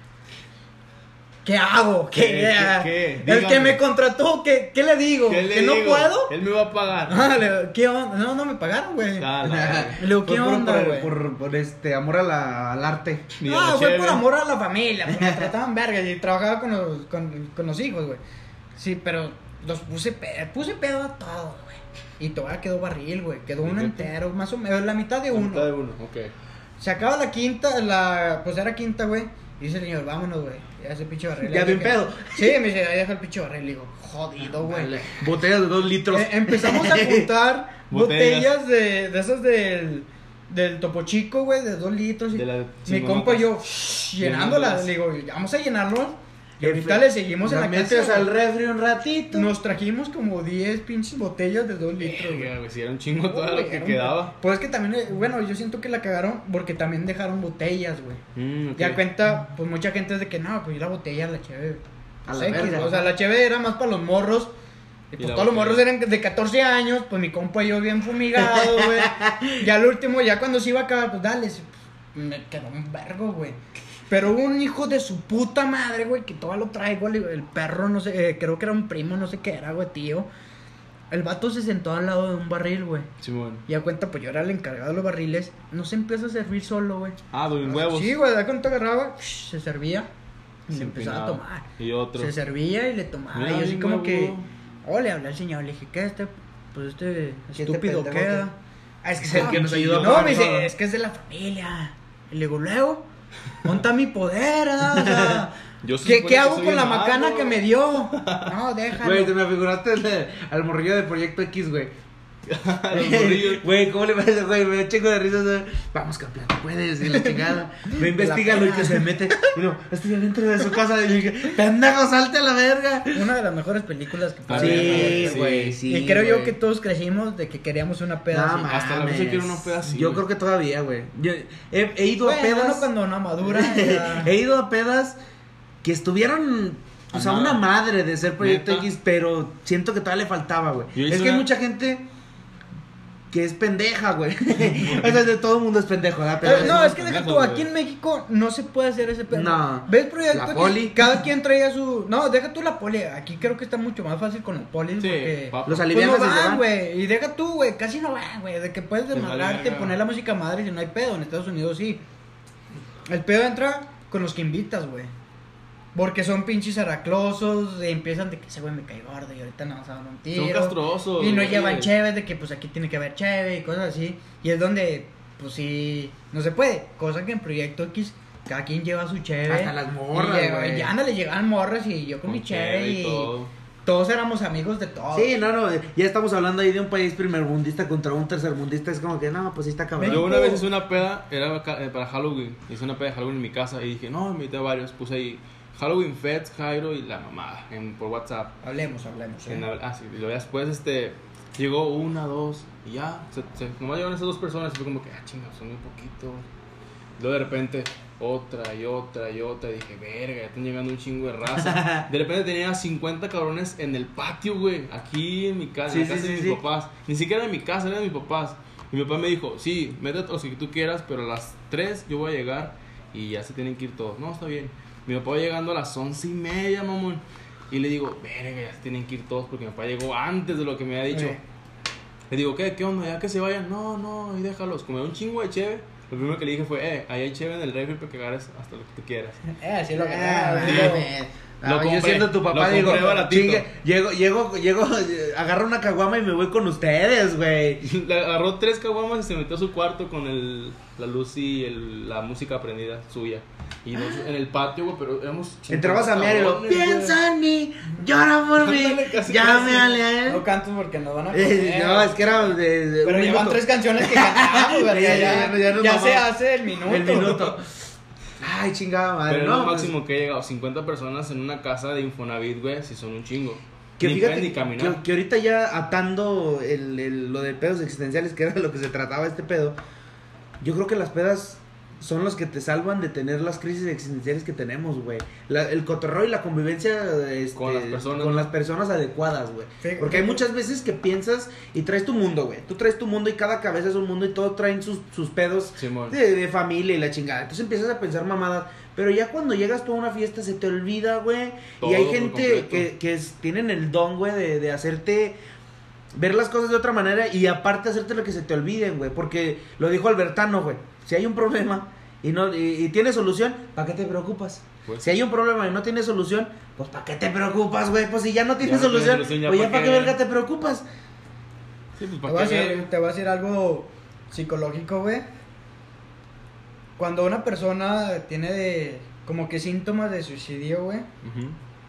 ¿Qué hago? ¿Qué? El que Dígame. me contrató, ¿qué le digo? ¿Qué le ¿Que no digo? puedo? Él me va a pagar. Ah, ¿qué onda? No me pagaron, güey. Ah, la- Le digo, ¿qué Fue por- onda, por- güey? por este amor al arte. Ni No, la fue cheve. por amor a la familia, porque me trataban verga y trabajaba con los hijos, güey. Sí, pero Los puse pedo a todo, güey. Y todavía quedó barril, güey. Quedó uno Fíjate. entero, más o menos, la mitad de uno. Mitad de uno, ok. Se acaba la quinta, pues era quinta, güey. Y dice el señor, vámonos, güey. Ya ese pinche barril. Ya ahí bien deja- pedo. Sí, me dice, ahí deja el pinche barril. Le digo, jodido, güey. Botellas de 2 litros. Empezamos a juntar Botellas. botellas de esas del Topo Chico, güey, de 2 litros. Y De la- mi sí, compa y mamá. yo, llenándolas. Llenándolas. Le digo, vamos a llenarlo. Y ahorita le seguimos en la metes casa. al güey. refri un ratito. Nos trajimos como 10 pinches botellas de 2 litros, Verga, güey. güey, si era un chingo todo No, lo güey, que era un- quedaba. Pues es que también, bueno, yo siento que la cagaron porque también dejaron botellas, güey. Ok. Ya cuenta, pues mucha gente es de que no, pues la botella, la cheve. A pues, la X, verga. o sea, la cheve era más para los morros. Y pues la todos los botella. morros eran de 14 años, pues mi compa y yo bien fumigado, güey. Ya al último, ya cuando se iba a acabar, pues dale, me quedó un vergo, güey. Pero hubo un hijo de su puta madre, güey, que todavía lo traigo, el perro, no sé, creo que era un primo, no sé qué era, güey, tío. El vato se sentó al lado de un barril, güey. Simón. Y a cuenta, pues yo era el encargado de los barriles. No se empieza a servir solo, güey. Ah, doy huevos. Sí, güey, da cuenta agarraba, se servía y le Se empezaba a empinaba. tomar. Y otro. Se servía y le tomaba. Mira, y yo así bien como huevo. que, le hablé al señor, le dije, ¿qué pues este ¿Qué estúpido pendejo queda? Ah, es que es el que nos ayudó a No, pagar me todo. dice, es que es de la familia. Y le digo, luego, ¿dónde está mi poder? Ah? O sea, Yo se ¿qué supone que hago soy con la el malo. macana que me dio? No, déjalo. Güey, te me figuraste al morrillo de Proyecto X, güey. Los morrillos. Güey, ¿cómo le parece, güey? Me da chingo de risas. ¿No? Vamos, campeón, tú puedes. Y la chingada. Me investigalo y que se mete. Y no, estoy adentro de su casa. Y le dije, pendejo, salte a la verga. Una de las mejores películas que Ah, pasé. Sí, sí. güey, sí. Y creo yo güey. que todos crecimos de que queríamos una peda No, así. mames. Hasta la vez quiero una peda así, Yo güey. creo que todavía, güey. Yo he ido a Bueno, pedas. uno cuando no madura. ya- He ido a pedas que estuvieron pues, a A una nada. madre de ser Proyecto ¿Neta? X, pero siento que todavía le faltaba, güey. Yo Es hice que hay una- mucha gente que es pendeja, güey. O sea, de todo el mundo es pendejo, ¿verdad? Pero no, somos es que deja pendejos, tú, aquí güey. en México no se puede hacer ese pedo. No. ¿Ves Proyecto La X? poli. Cada quien traía su... No, deja tú la poli. Aquí creo que está mucho más fácil con los polis Sí, porque... papá. Los Pues alivianos no y se van, van. güey. Y deja tú, güey. Casi no van, güey. De que puedes vale desmadrarte, verga. poner la música madre y no hay pedo. En Estados Unidos sí. El pedo entra con los que invitas, güey. Porque son pinches araclosos. Empiezan de que ese güey me cae gordo y ahorita nos vamos a dar un tiro. Son castrosos. Y no güey. llevan cheve, de que pues aquí tiene que haber cheve y cosas así. Y es donde, pues sí, no se puede. Cosa que en Proyecto X, cada quien lleva su cheve. Hasta las morras, güey. Y ándale, llegaban morras y yo con mi cheve y todo. todos éramos amigos de todos. Sí, no, ya estamos hablando ahí de un país primermundista contra un tercermundista. Es como que, no, pues sí está cabrón. Yo una vez hice una peda, era para Halloween. Hice una peda de Halloween en mi casa y dije, no, me invité a varios. Puse ahí Halloween Feds, Jairo y la mamá por WhatsApp. Hablemos. Sí, y luego después llegó una, dos y ya. Nomás llegaron esas dos personas y fue como que, chingados, son muy poquitos. Luego de repente otra y otra y otra. Y dije, verga, ya están llegando un chingo de raza. De repente tenía 50 cabrones en el patio, güey. Aquí en mi casa, Sí, en la casa sí, de sí, mis sí. papás. Ni siquiera en mi casa, era de mis papás. Y mi papá me dijo, sí, métete los que tú quieras, pero a las 3 yo voy a llegar y ya se tienen que ir todos. No, está bien. Mi papá va llegando a las 11:30, mamón. Y le digo, verga, ya se tienen que ir todos porque mi papá llegó antes de lo que me había dicho. Le digo, ¿qué onda? ¿Ya que se vayan? No, y déjalos. Como un chingo de cheve. Lo primero que le dije fue, ahí hay cheve en el refri para que agarres hasta lo que tú quieras. Así lo Ah, gané. Lo yo compré, siendo tu papá lo digo, compré baratito. chingue, llego, agarro una caguama y me voy con ustedes, güey. Le agarró 3 caguamas y se metió a su cuarto con la luz y la música prendida suya. Y en el patio, güey, pero éramos... Entrabas a mear y lo, cabrones, güey. piensa en mí, llora por mí, Ándale, casi, llámale a él. No canto porque nos van a comer. No, es que era de Pero un llevan minuto. 3 canciones que cantamos, ¿verdad? Ya nos Ya se mamamos. hace el minuto. El minuto. Ay, chingada madre. Pero es no, lo pues, máximo que he llegado. 50 personas en una casa de Infonavit, güey, si son un chingo. que ni fíjate pueden ni caminar. que ahorita ya atando lo de pedos existenciales, que era lo que se trataba este pedo, yo creo que las pedas son los que te salvan de tener las crisis existenciales que tenemos, güey. El cotorreo y la convivencia Con las personas. con las personas adecuadas, güey. Sí, Porque hay muchas veces que piensas y traes tu mundo, güey. Tú traes tu mundo y cada cabeza es un mundo y todos traen sus pedos Simón. de familia y la chingada. Entonces empiezas a pensar mamadas. Pero ya cuando llegas tú a una fiesta se te olvida, güey. Todo Y hay por gente completo. que tienen el don, güey, de hacerte ver las cosas de otra manera y aparte hacerte lo que se te olviden, güey. Porque lo dijo Albertano, güey. Si hay un problema y tiene solución, ¿para qué te preocupas? Pues, Si hay un problema y no tiene solución, pues ¿para qué te preocupas, güey? Pues si ya no tiene Ya no tiene solución, solución, ya pues ya pa' ¿para qué qué. verga te preocupas? sí, pues, Te ¿para voy, a qué decir, ver? te voy a decir algo psicológico, güey. Cuando una persona tiene como que síntomas de suicidio, güey, Ujú.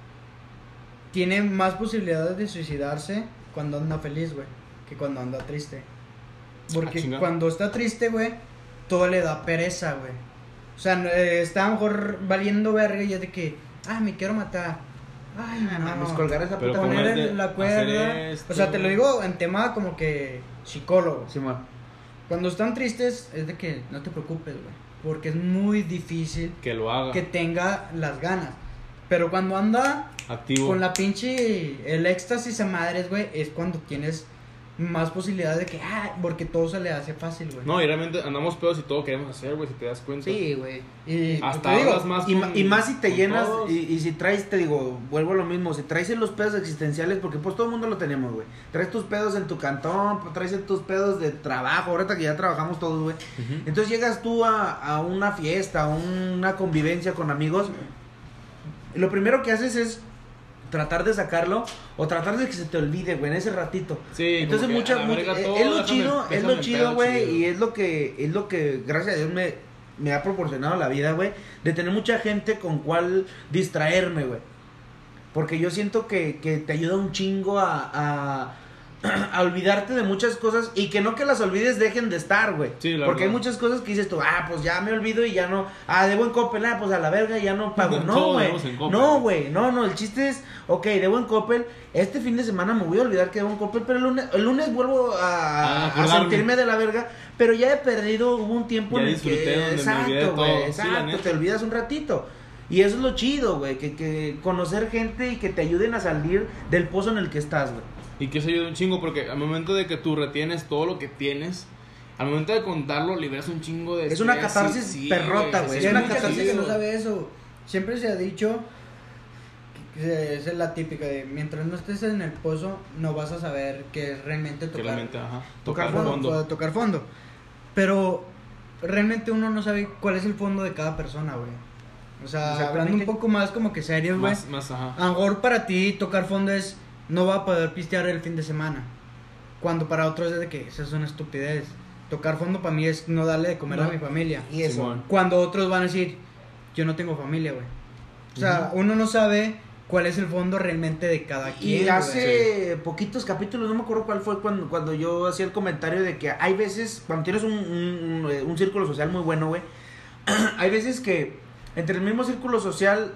tiene más posibilidades de suicidarse cuando anda feliz, güey, que cuando anda triste. Porque chinga. cuando está triste, güey, todo le da pereza, güey. O sea, está a lo mejor valiendo verga y es de que, me quiero matar. Ay, no. Mames, colgar esa Pero puta ¿cómo madre. es de Poner la cuerda. hacer esto? O sea, te lo digo en tema como que psicólogo. Simón. Cuando están tristes es de que no te preocupes, güey. Porque es muy difícil Que lo haga. que tenga las ganas. Pero cuando anda Activo. con la pinche, el éxtasis a madres, güey, es cuando tienes más posibilidades de que, porque todo se le hace fácil, güey. No, y realmente andamos pedos y todo queremos hacer, güey, si te das cuenta. Sí, güey. Y Hasta te digo, hablas más Y más si te con llenas, todos. y si traes, te digo, vuelvo a lo mismo, si traes en los pedos existenciales, porque pues todo el mundo lo tenemos, güey. Traes tus pedos en tu cantón, traes en tus pedos de trabajo, ahorita que ya trabajamos todos, güey. Ujú. Entonces llegas tú a una fiesta, a una convivencia con amigos, y lo primero que haces es tratar de sacarlo o tratar de que se te olvide, güey, en ese ratito. Sí, Entonces como que a la verga todo, es lo déjame- chido, déjame el pedo güey, chido. y es lo que gracias a Dios me ha proporcionado la vida, güey, de tener mucha gente con cual distraerme, güey. Porque yo siento que te ayuda un chingo a olvidarte de muchas cosas y que no que las olvides dejen de estar, güey. Sí, la Porque hay verdad. muchas cosas que dices tú, pues ya me olvido y ya no, debo en Coppel, pues a la verga ya no pago. No, Todos güey. debemos en Coppel. No, güey. No, el chiste es, debo en Coppel, este fin de semana me voy a olvidar que debo en Coppel, pero el lunes vuelvo a acordarme. sentirme de la verga, pero ya he perdido, hubo un tiempo Ya en el disfruté que, donde me olvidé de exacto, todo. güey, Sí, la exacto, neta. te olvidas un ratito. Y eso es lo chido, güey, que conocer gente y que te ayuden a salir del pozo en el que estás, güey. Y que eso ayuda un chingo porque al momento de que tú retienes todo lo que tienes, al momento de contarlo liberas un chingo de Es una estrés, catarsis sí, perrota, güey. y Es hay una mucha catarsis gente que no chido. sabe eso. Siempre se ha dicho que esa es la típica de mientras no estés en el pozo no vas a saber qué es realmente Que tocar, realmente, ajá, Tocar tocar fondo. tocar fondo. Pero realmente uno no sabe cuál es el fondo de cada persona, güey. O sea, hablando un Exactamente. poco más como que serios, güey. Más, ajá. A lo mejor para ti tocar fondo es no va a poder pistear el fin de semana. Cuando para otros es de que esa es una estupidez. Tocar fondo para mí es no darle de comer No. a mi familia. Y eso. Simón. Cuando otros van a decir, yo no tengo familia, güey. O sea, uno no sabe cuál es el fondo realmente de cada quien. Y güey. hace poquitos capítulos, no me acuerdo cuál fue cuando yo hacía el comentario de que hay veces, cuando tienes un círculo social muy bueno, güey, hay veces que entre el mismo círculo social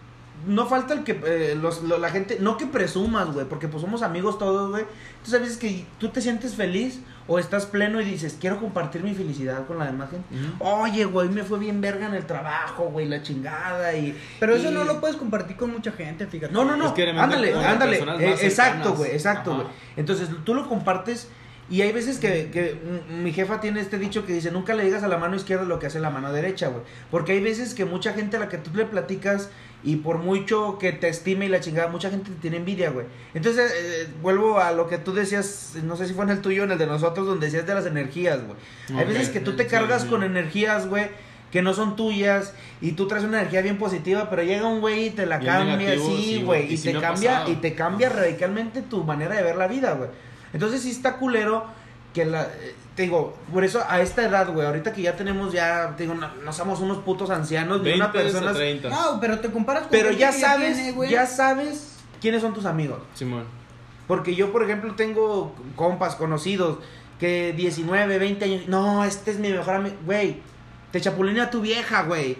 no falta el que la gente, no que presumas, güey, porque pues somos amigos todos, güey. Entonces a veces que tú te sientes feliz o estás pleno y dices, quiero compartir mi felicidad con la demás gente. Ujú. Oye, güey, me fue bien verga en el trabajo, güey, la chingada y... Pero eso y- no lo puedes compartir con mucha gente, fíjate. No, Es que realmente ándale, con las personas más exacto, cercanas. güey, exacto, Ajá. güey. Entonces tú lo compartes y hay veces que mi jefa tiene este dicho que dice, nunca le digas a la mano izquierda lo que hace la mano derecha, güey. Porque hay veces que mucha gente a la que tú le platicas y por mucho que te estime y la chingada, mucha gente te tiene envidia, güey. Entonces, vuelvo a lo que tú decías, no sé si fue en el tuyo o en el de nosotros, donde decías de las energías, güey. Hay Ok. veces que tú te Sí, cargas sí. con energías, güey, que no son tuyas y tú traes una energía bien positiva, pero llega un güey y te la Bien cambia, negativo, sí, sí, güey, güey, y y sí te me ha cambia pasado. y te cambia radicalmente tu manera de ver la vida, güey. Entonces sí está culero que te digo, por eso a esta edad, güey, ahorita que ya tenemos te digo, no somos unos putos ancianos ni 20 una persona, a 30. No, pero te comparas con pero gente ya que sabes, tiene, güey. ya sabes quiénes son tus amigos. Simón. Porque yo, por ejemplo, tengo compas conocidos que 19, 20 años, no, este es mi mejor amigo, güey, te chapulina tu vieja, güey.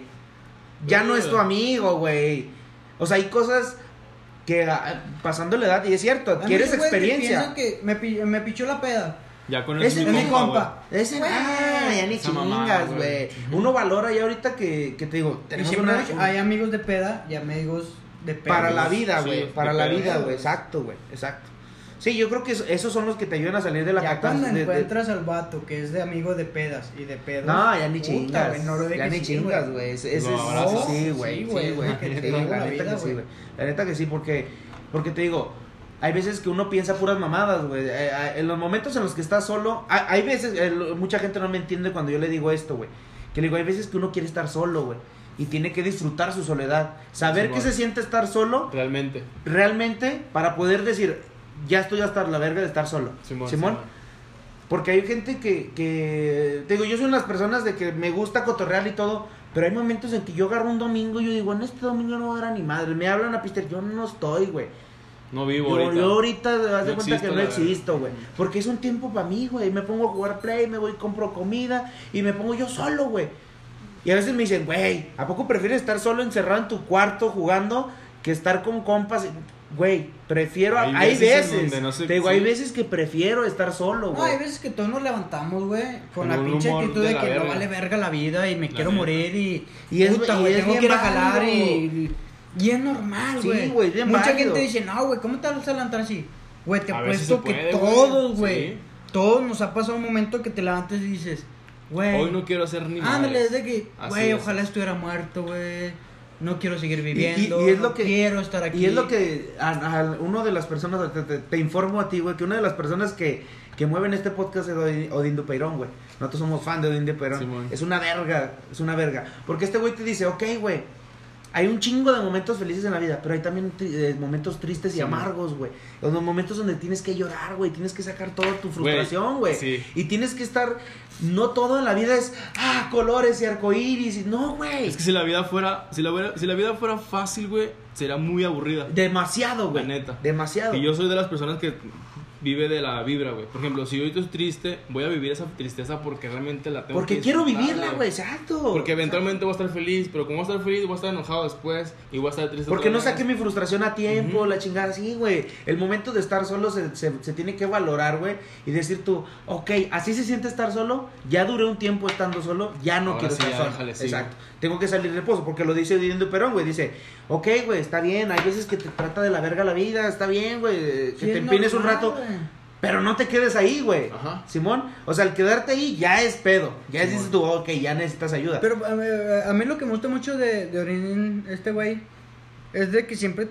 Ya no es tu amigo, güey. O sea, hay cosas que pasando la edad, y es cierto, A mí adquieres ese güey que experiencia. piensa que me pichó la peda. Ya con Ese eso es mi güey. compa. Ese, Güey. ya ni Esa mamada, chingas, güey. güey. Ujú. Uno valora ya ahorita que te digo, Y tenemos siempre una... hay amigos de peda y amigos de peda. para la vida, Sí, güey, de para la pedo. vida, güey, exacto, güey, exacto. Sí, yo creo que esos son los que te ayudan a salir de la Ya cuando catarsis. encuentras al vato que es de amigo de pedas y de pedos. No, ya ni puta, chingas. güey, no lo ya dejes ni ir, chingas, güey. Ese Lo abrazas. sí, güey. Sí, Sí, güey, güey. que te Sí, salva la la neta vida, que sí, güey. güey. La neta que sí, porque te digo, hay veces que uno piensa puras mamadas, güey. En los momentos en los que estás solo, hay veces, mucha gente no me entiende cuando yo le digo esto, güey. Que le digo, hay veces que uno quiere estar solo, güey. Y tiene que disfrutar su soledad. Saber Simón. qué se siente estar solo, Realmente. para poder decir, ya estoy hasta la verga de estar solo. Simón. Porque hay gente que te digo, yo soy una de las personas de que me gusta cotorrear y todo, pero hay momentos en que yo agarro un domingo y yo digo, en este domingo no va a haber ni madre. Me hablan a pistear, yo no estoy, güey. No vivo ahorita. Yo ahorita, haz de No cuenta existo, que no la existo, güey. Porque es un tiempo para mí, güey. Me pongo a jugar play, me voy, compro comida y me pongo yo solo, güey. Y a veces me dicen, güey, ¿a poco prefieres estar solo encerrado en tu cuarto jugando que estar con compas? Güey, prefiero... Hay veces no sé, te digo, hay veces que prefiero estar solo, No, güey. hay veces que todos nos levantamos, güey, con Con la un pinche humor actitud de de la que no verga. vale verga la vida y me quiero neta. morir Y es- puta, y güey, es tengo que bien ir a jalar válido. y es normal, Sí, güey. güey, bien Mucha válido. gente dice, no, güey, ¿cómo te vas a levantar así? Güey, te A veces apuesto se que puede, güey. todos, güey, Sí. todos nos ha pasado un momento que te levantes y dices, güey, Hoy no quiero hacer ni ándale, madres. desde que, Así güey, es. ojalá estuviera muerto, güey. No quiero seguir viviendo, Y es no lo que quiero estar aquí. Y es lo que uno de las personas, te informo a ti, güey, que una de las personas que mueven este podcast es Odín Dupeirón, güey. Nosotros somos fan de Odín Dupeirón. Simón. Es una verga. Porque este güey te dice, ok, güey, hay un chingo de momentos felices en la vida, pero hay también momentos tristes y Simón. amargos, güey. Los momentos donde tienes que llorar, güey, tienes que sacar toda tu frustración, güey. Sí. Y tienes que estar, no todo en la vida es, colores y arcoíris, no, güey. Es que si la vida fuera fácil, güey, sería muy aburrida. Demasiado, güey. La neta. Demasiado. Y yo soy de las personas que vive de la vibra, güey. Por ejemplo, si ahorita estoy triste, voy a vivir esa tristeza porque realmente la tengo Porque que quiero disfrutar, vivirla, güey, exacto. Porque eventualmente voy a estar feliz, pero como voy a estar feliz, voy a estar enojado después y voy a estar triste. Porque no otra vez. saqué mi frustración a tiempo, Ujú. la chingada, sí, güey. El momento de estar solo se tiene que valorar, güey. Y decir tú, ok, así se siente estar solo. Ya duré un tiempo estando solo, ya no Ahora quiero sí, estar ya solo. déjale, sí, Exacto. Tengo que salir de pozo, porque lo dice Diendo Perón, güey. Dice, ok, güey, está bien. Hay veces que te trata de la verga la vida, está bien, güey. Que Sí, te es empines un normal, rato. güey. Pero no te quedes ahí, güey. Ajá. Simón, o sea, el quedarte ahí ya es pedo. Ya Simón. dices tú, ok, ya necesitas ayuda. Pero a mí lo que me gusta mucho de Orin, este güey, es de que siempre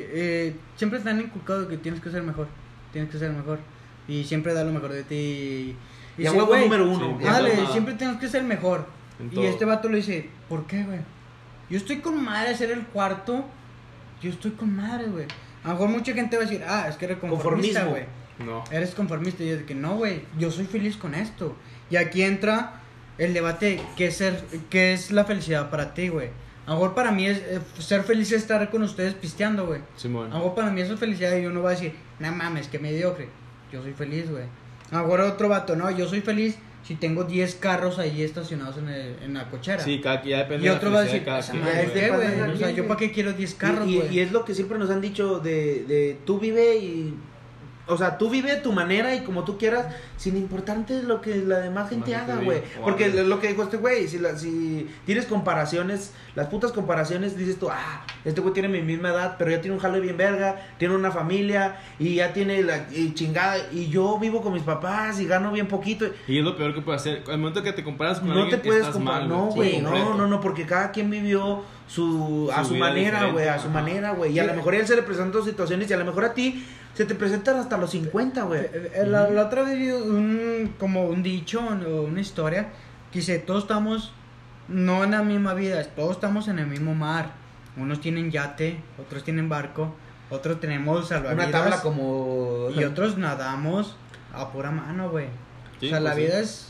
siempre te han inculcado que tienes que ser mejor. Tienes que ser mejor. Y siempre da lo mejor de ti. Y Y a dice, huevo güey, número uno. sí, Ya dale, nada. siempre tienes que ser mejor. En Y todo. este vato le dice, ¿por qué, güey? Yo estoy con madre de ser el cuarto. Yo estoy con madre, güey. A lo mejor mucha gente va a decir, es que eres conformista, Conformismo. güey. No. Eres conformista. Y yo de que no, güey, yo soy feliz con esto. Y aquí entra el debate, ¿qué es la felicidad para ti, güey? A lo mejor para mí es ser feliz es estar con ustedes pisteando, güey. Simón. A lo mejor para mí eso es felicidad y uno va a decir, no mames, que mediocre. Yo soy feliz, güey. A lo mejor otro vato, no, yo soy feliz si tengo 10 carros ahí estacionados en la cochera. Sí, ya depende Y de otro la va a felicidad decir, de cada "Esa quien, madre, güey. ¿qué, güey? Depende de O sea, cada yo quien, para qué quiero 10 carros, y güey. es lo que siempre nos han dicho de tú vive y... O sea, tú vive tu manera y como tú quieras, sin importarte lo que la demás gente La gente haga, diga, güey. o Porque hable. lo que dijo este güey, si tienes comparaciones, las putas comparaciones, dices tú, este güey tiene mi misma edad, pero ya tiene un jale bien verga, tiene una familia y ya tiene y chingada, y yo vivo con mis papás y gano bien poquito. Y es lo peor que puedes hacer. Al momento que te comparas con No te alguien, puedes estás comparar, mal, no, Sí, güey, completo. no, porque cada quien vivió a su vida manera, güey, diferente, a su ajá. manera, güey. Y a Sí. lo mejor a él se le presentan situaciones y a lo mejor a ti se te presentan hasta los 50, güey. La otra vez vi como un dicho o una historia que dice, todos estamos no en la misma vida, todos estamos en el mismo mar. Unos tienen yate, otros tienen barco, otros tenemos salvavidas. Una tabla como... Y otros nadamos a pura mano, güey. Sí, o sea, la pues sí. vida es,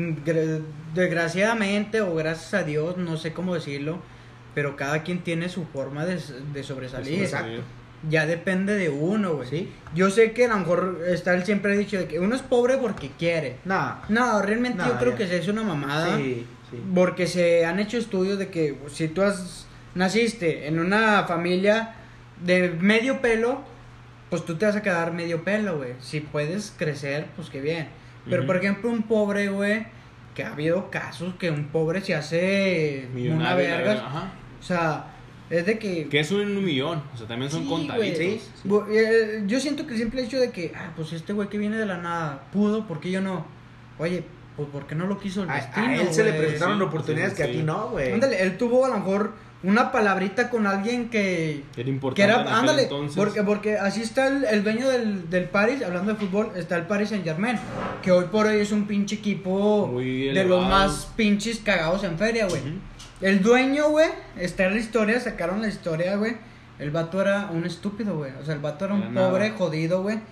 desgraciadamente o gracias a Dios, no sé cómo decirlo, pero cada quien tiene su forma de sobresalir. Exacto. Ya depende de uno, güey. Sí. Yo sé que a lo mejor él siempre ha dicho de que uno es pobre porque quiere. Nah. No, realmente No, yo creo ya. que es una mamada. Sí, sí. Porque se han hecho estudios de que si tú naciste en una familia de medio pelo, pues tú te vas a quedar medio pelo, güey. Si puedes crecer, pues qué bien. Pero Ujú. por ejemplo, un pobre, güey, que ha habido casos que un pobre se hace una Millonario, la verga. verga, ajá. O sea, es de que... Que es un millón. O sea, también son Sí, contaditos. güey. Sí. Yo siento que el simple hecho de que, pues este güey que viene de la nada pudo, ¿por qué yo no? Oye, pues ¿por qué no lo quiso el destino, A él se le güey? presentaron Sí, oportunidades sí, que a sí. ti no, güey. Ándale, él tuvo a lo mejor una palabrita con alguien que Era importante. era, en aquel ándale, entonces. porque así está el dueño del Paris, hablando de fútbol, está el Paris Saint-Germain, que hoy por hoy es un pinche equipo Muy de los elevado. más pinches cagados en feria, güey. Ujú. El dueño, güey, está en la historia, sacaron la historia, güey. El vato era un estúpido, güey. O sea, el vato era un Era pobre, nada. jodido, güey.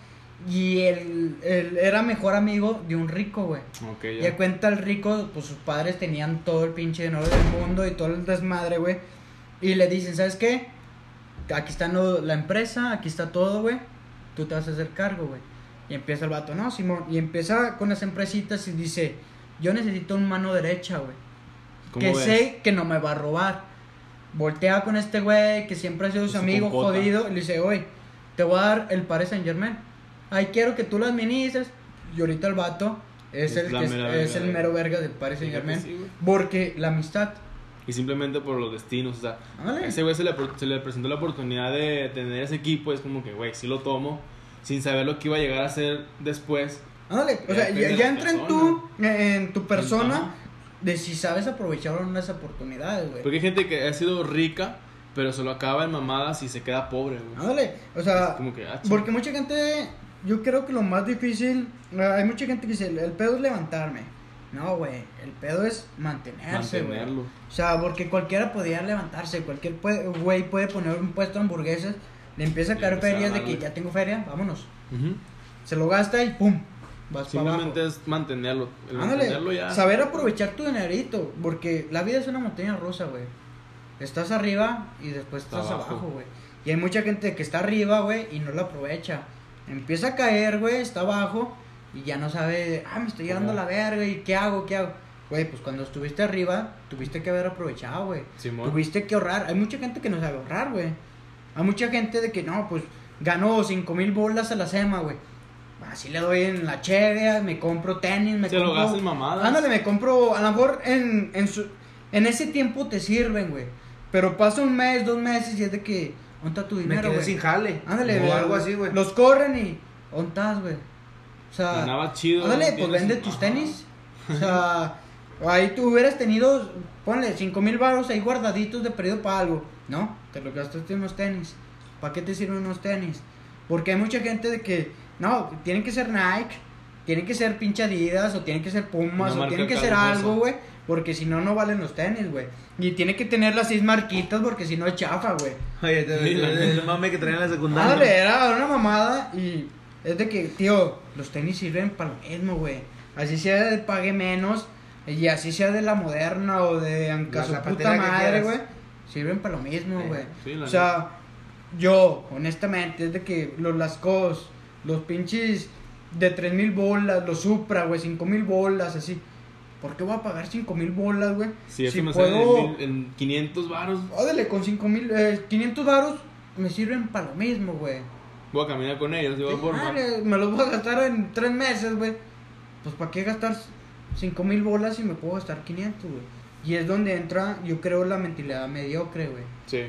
Y él era mejor amigo de un rico, güey. Ok, Y ya. de cuenta el rico, pues sus padres tenían todo el pinche dinero del mundo y todo el desmadre, güey. Y le dicen, ¿sabes qué? Aquí está la empresa, aquí está todo, güey. Tú te vas a hacer cargo, güey. Y empieza el vato, no, Simón. Y empieza con las empresitas y dice, yo necesito un mano derecha, güey. ¿Cómo Que ves? sé que no me va a robar. Voltea con este güey que siempre ha sido su Su amigo, compota. jodido. Y le dice, oye, te voy a dar el Paris Saint-Germain. Ay, quiero que tú lo administres. Y ahorita el vato es el mero verga del Paris Fíjate, Saint-Germain. sí, güey. Porque la amistad. Y simplemente por los destinos, o sea, Ándale. a ese güey se le presentó la oportunidad de tener ese equipo, es como que, güey, sí lo tomo, sin saber lo que iba a llegar a ser después. Ándale, o Ya sea, depende de ya la entra en tu persona Ajá. de si sabes aprovechar o no las oportunidades, güey. Porque hay gente que ha sido rica, pero se lo acaba en mamadas y se queda pobre, güey. Ándale, o sea, Es como que, ah, porque mucha gente, yo creo que lo más difícil, hay mucha gente que dice, el pedo es levantarme. No, güey, el pedo es mantenerse, güey. mantenerlo. O sea, porque cualquiera podía levantarse, cualquier güey puede poner un puesto de hamburguesas, le empieza a Y caer empezar a ferias de darle. que ya tengo feria, vámonos. Ujú. Se lo gasta y pum, vas para abajo. Simplemente es mantenerlo. El Ándale, mantenerlo ya. saber aprovechar tu dinerito, porque la vida es una montaña rusa, güey. Estás arriba y después Está estás abajo. abajo, güey. Y hay mucha gente que está arriba, güey, y no la aprovecha. Empieza a caer, güey, está abajo y ya no sabe, me estoy llevando a la verga y ¿qué hago? Güey, pues cuando estuviste arriba, tuviste que haber aprovechado, güey. Simón. Tuviste que ahorrar. Hay mucha gente que no sabe ahorrar, güey. Hay mucha gente de que, no, pues, ganó 5,000 bolas a la sema, güey. Así le doy en la cheve, me compro tenis, me Se compro... lo gasta en mamadas. Ándale, me compro, a lo mejor en ese tiempo te sirven, güey. Pero pasa un mes, 2 meses y es de que, ¿dónde está tu Me dinero, quedé güey? sin jale. Ándale, o güey. algo así, güey. Los corren y, ¿dónde estás, güey? O sea, Ganaba chido. ándale, pues tienes- vende tus Ajá. tenis. O sea, ahí tú hubieras tenido, ponle 5,000 baros ahí guardaditos de perdido para algo. No, te lo gastaste en unos tenis. ¿Para qué te sirven unos tenis? Porque hay mucha gente de que, no, tienen que ser Nike, tienen que ser pinche Adidas, o tienen que ser Pumas, Una o tienen que marca ser calurosa. algo, güey. Porque si no, no valen los tenis, güey. Y tiene que tener las 6 marquitas, porque si no es chafa, güey. Oye, el mame que traía en la secundaria. Ándale, era una mamada y es de que, tío, los tenis sirven para lo mismo, güey. Así sea de pague menos y así sea de la Moderna o de Anca La su zapatera puta que madre, quieras. güey. Sirven para lo mismo, güey. sí, la O sea, yo, honestamente, es de que los Lascos, los pinches de 3,000 bolas, los Supra, güey, 5,000 bolas, así. ¿Por qué voy a pagar 5,000 bolas, güey? Si eso me puedo... sale en 500 varos, Ódale, con 5,000, 500 varos me sirven para lo mismo, güey. voy a caminar con ellos de igual forma. Madre, me los voy a gastar en 3 meses, güey. Pues ¿para qué gastar 5,000 bolas si me puedo gastar 500, güey? Y es donde entra, yo creo, la mentalidad mediocre, güey. Sí.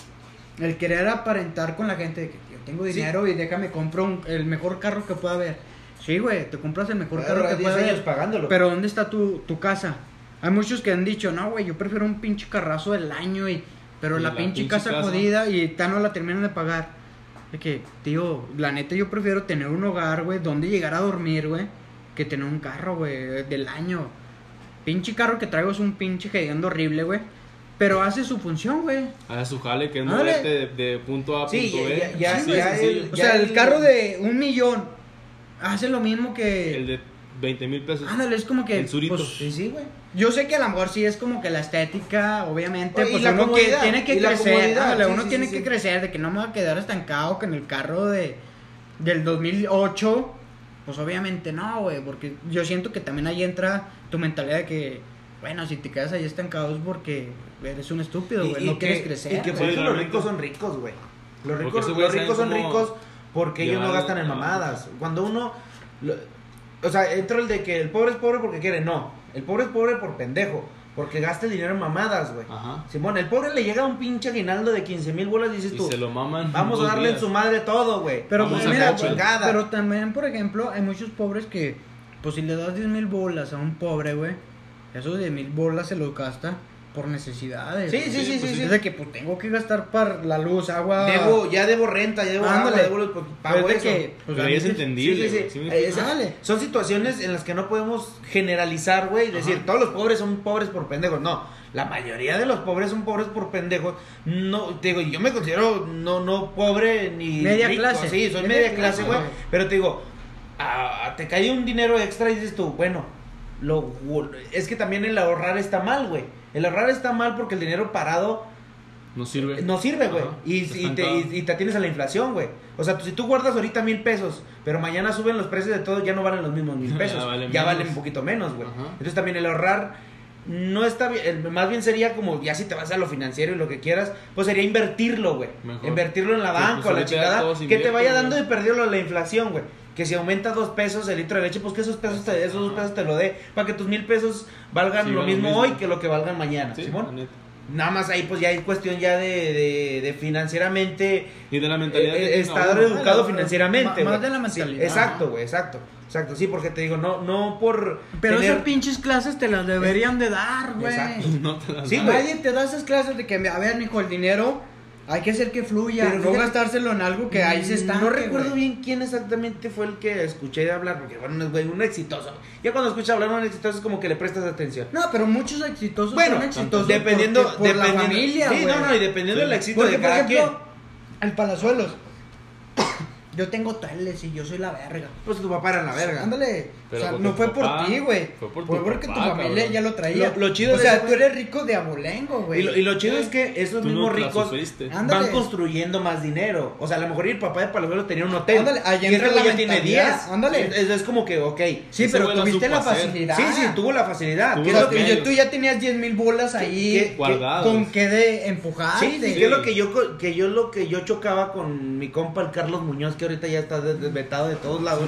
El querer aparentar con la gente de que yo tengo dinero y déjame compro el mejor carro que pueda haber. Sí, güey, te compras el mejor carro que 10 pueda años haber. pagándolo. Pero ¿dónde está tu casa? Hay muchos que han dicho, no, güey, yo prefiero un pinche carrazo del año, pero Y la la pinche pinche casa casa. jodida y tal no la terminan de pagar. De que, tío, la neta yo prefiero tener un hogar, güey, donde llegar a dormir, güey, que tener un carro, güey, del año. Pinche carro que traigo es un pinche hediondo horrible, güey. Pero hace su función, güey. Hace su jale que es Ándale. moverte de punto A a Sí, punto B. ya, Así ya, de ya sencillo. O sea, el el- carro de 1,000,000 hace lo mismo que... El de 20,000 pesos. Ándale, es como que... El Zurito. pues, Sí, sí, güey. yo sé que a lo mejor sí es como que la estética, obviamente, Oye, y pues la uno que comodidad, tiene que y la crecer, comodidad, ándale, sí, uno sí, tiene sí, que sí. crecer, de que no me va a quedar estancado con el carro del 2008, pues obviamente no, güey, porque yo siento que también ahí entra tu mentalidad de que, bueno, si te quedas ahí estancado es porque eres un estúpido, güey, no quieres crecer. Y que por Sí, eso la los neta. ricos son ricos, güey. Los Porque ricos, esos güeyes los ricos son saben cómo ricos porque ellos no llevar gastan en la- mamadas. Cuando uno... o sea, entra el de que el pobre es pobre porque quiere. No, el pobre es pobre por pendejo. Porque gasta el dinero en mamadas, güey. Ajá. Simón, el pobre le llega un pinche aguinaldo de 15,000 bolas y dices Y tú, se lo maman. vamos a 2 darle en días. su madre todo, güey. Pero Vamos pues, a mira, cachar. chingada. pero también, por ejemplo, hay muchos pobres que, pues si le das 10,000 bolas a un pobre, güey, esos 10,000 bolas se los gasta por necesidades. Sí, güey. sí, sí, pues sí, Es de que pues tengo que gastar para la luz, agua. Debo renta, ya debo agua, Ándale. debo pues, pago Es de eso. que, pues, Pero ahí es entendible. Sí, sí, güey, sí. ¿sí me explico? Ándale. Son situaciones en las que no podemos generalizar, güey, y decir, Ajá. todos los pobres son pobres por pendejos. No, la mayoría de los pobres son pobres por pendejos. No, te digo, yo me considero no pobre ni Media rico. clase. Sí, soy Media media clase, clase, güey. güey. Pero te digo, te cae un dinero extra y dices tú, bueno, es que también el ahorrar está mal, güey. El ahorrar está mal porque el dinero parado No sirve. no sirve, güey. Ajá, Y te atienes a la inflación, güey. O sea, si tú guardas ahorita 1,000 pesos, pero mañana suben los precios de todo, ya no valen los mismos 1,000 pesos. Ya valen menos. un poquito menos, güey. Ajá. Entonces también el ahorrar no está bien. Más bien sería como, ya si te vas a lo financiero y lo que quieras, pues sería invertirlo, güey. Mejor. Invertirlo en la Sí, banca pues o la ahorita ya chingada. todos Que te invierten, vaya güey. dando de perdido la inflación, güey. Que si aumenta 2 pesos el litro de leche, pues que esos 2 pesos te lo dé. Para que tus 1,000 pesos valgan Sí, lo valgan mismo lo hoy mismo. que lo que valgan mañana. Sí, ¿Simón? la neta. Nada más ahí pues ya hay cuestión ya de financieramente Y de la mentalidad que estar tenga uno. educado Más financieramente, güey. de la Sí, mentalidad. exacto, güey, exacto. Sí, porque te digo, no por Pero tener- esas pinches clases te las deberían de dar, güey. Exacto. No te das Sí, nada. güey. Nadie te da esas clases de que, a ver, mijo, el dinero hay que hacer que fluya, Pero no fíjate- gastárselo en algo que ahí se está. No recuerdo bien quién exactamente fue el que escuché hablar, porque bueno, güey, un exitoso. Ya cuando escuchas hablar de un exitoso es como que le prestas atención. No, pero muchos exitosos Bueno, son exitosos dependiendo por la dependiendo- familia, sí, güey. no, y dependiendo Sí. del éxito Porque, de por cada ejemplo, quien. el Palazuelos. Yo tengo teles y yo soy la verga. Pues tu papá era la verga. Ándale, Pero o sea, porque no fue tu por papá- ti, güey. fue por tu Fue porque papá, tu familia cabrón. ya lo traía. Lo chido o de sea, ese tú güey- eres rico de abolengo, güey. Y lo chido es que esos Tú mismos no te la ricos sufriste. Ándale. van construyendo más dinero. O sea, a lo mejor el papá de Palazuelos tenía un hotel. Ándale, allá y entra este güey la ya tiene mentalidad, 10. ándale. Es como que, ok. Sí, Ese pero güey la tuviste supo la hacer. facilidad. Sí, tuvo la facilidad. Tuvo ¿Qué es los lo que Y medios. tú ya tenías 10,000 bolas ahí qué- guardadas. con qué de empujarte. Sí, sí, que es lo que yo chocaba con mi compa el Carlos Muñoz, que ahorita ya está desvetado de todos lados.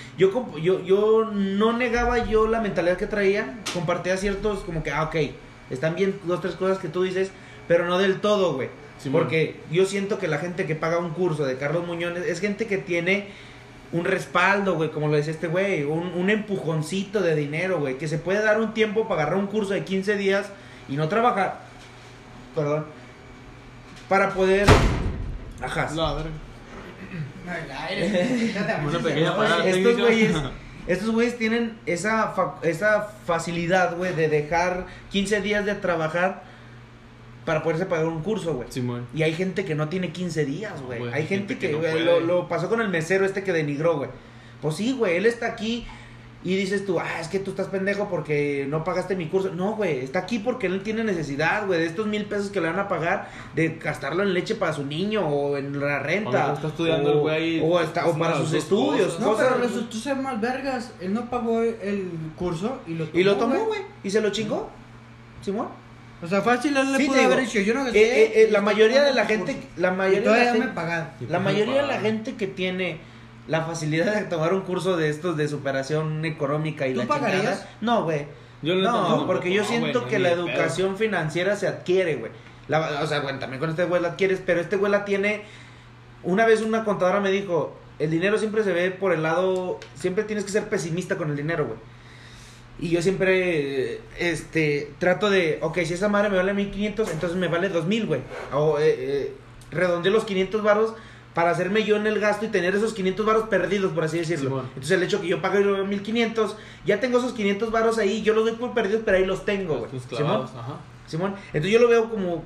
Yo no negaba yo la mentalidad que traía, compartía ciertos como que, ok, están bien 2, 3 cosas que tú dices, pero no del todo, güey. Simón. Porque yo siento que la gente que paga un curso de Carlos Muñoz es gente que tiene un respaldo, güey, como lo decía este güey, un empujoncito de dinero, güey, que se puede dar un tiempo para agarrar un curso de 15 días y no trabajar, perdón, para poder... Ajá. No, a ver. Una pequeña parada. Estos güeyes tienen esa facilidad, güey, de dejar 15 días de trabajar para poderse pagar un curso, güey. Simón. Y hay gente que no tiene 15 días, güey. Güey, Hay gente que no güey, puede. lo pasó con el mesero este que denigró, güey. Pues sí, güey, él está aquí y dices tú, es que tú estás pendejo porque no pagaste mi curso. No, güey, está aquí porque él tiene necesidad, güey, de estos 1,000 pesos que le van a pagar, de gastarlo en leche para su niño o en la O renta. no, está estudiando el güey, o está para haciendo sus las dos estudios. cosas. No, cosas- pero resultó ser más vergas. Él no pagó el curso y lo tomó. Y lo tomó, güey, y se lo chingó, Simón. O sea, fácil él le Sí, pudo te digo, haber dicho, yo no gasté. la mayoría de la curso. gente, la Y mayoría de todavía la me gente, pagaron. la mayoría de la gente que tiene la facilidad de tomar un curso de estos de superación económica y ¿Tú la pagarías? chingada, no, güey. Yo la neta No, no, porque yo no, siento güey, que ni la de pedo. educación financiera se adquiere, güey. O sea, bueno, también con este güey la adquieres, pero este güey la tiene. Una vez una contadora me dijo, el dinero siempre se ve por el lado, siempre tienes que ser pesimista con el dinero, güey. Y yo siempre, trato de, ok, si esa madre me vale 1,500, entonces me vale 2,000, güey. O redondeé los 500 varos para hacerme yo en el gasto y tener esos 500 varos perdidos, por así decirlo. Simón. Entonces el hecho que yo pague 1,500, ya tengo esos 500 varos ahí, yo los doy por perdidos, pero ahí los tengo, güey. Tus ¿Simón? clavados, ajá. Simón, entonces yo lo veo como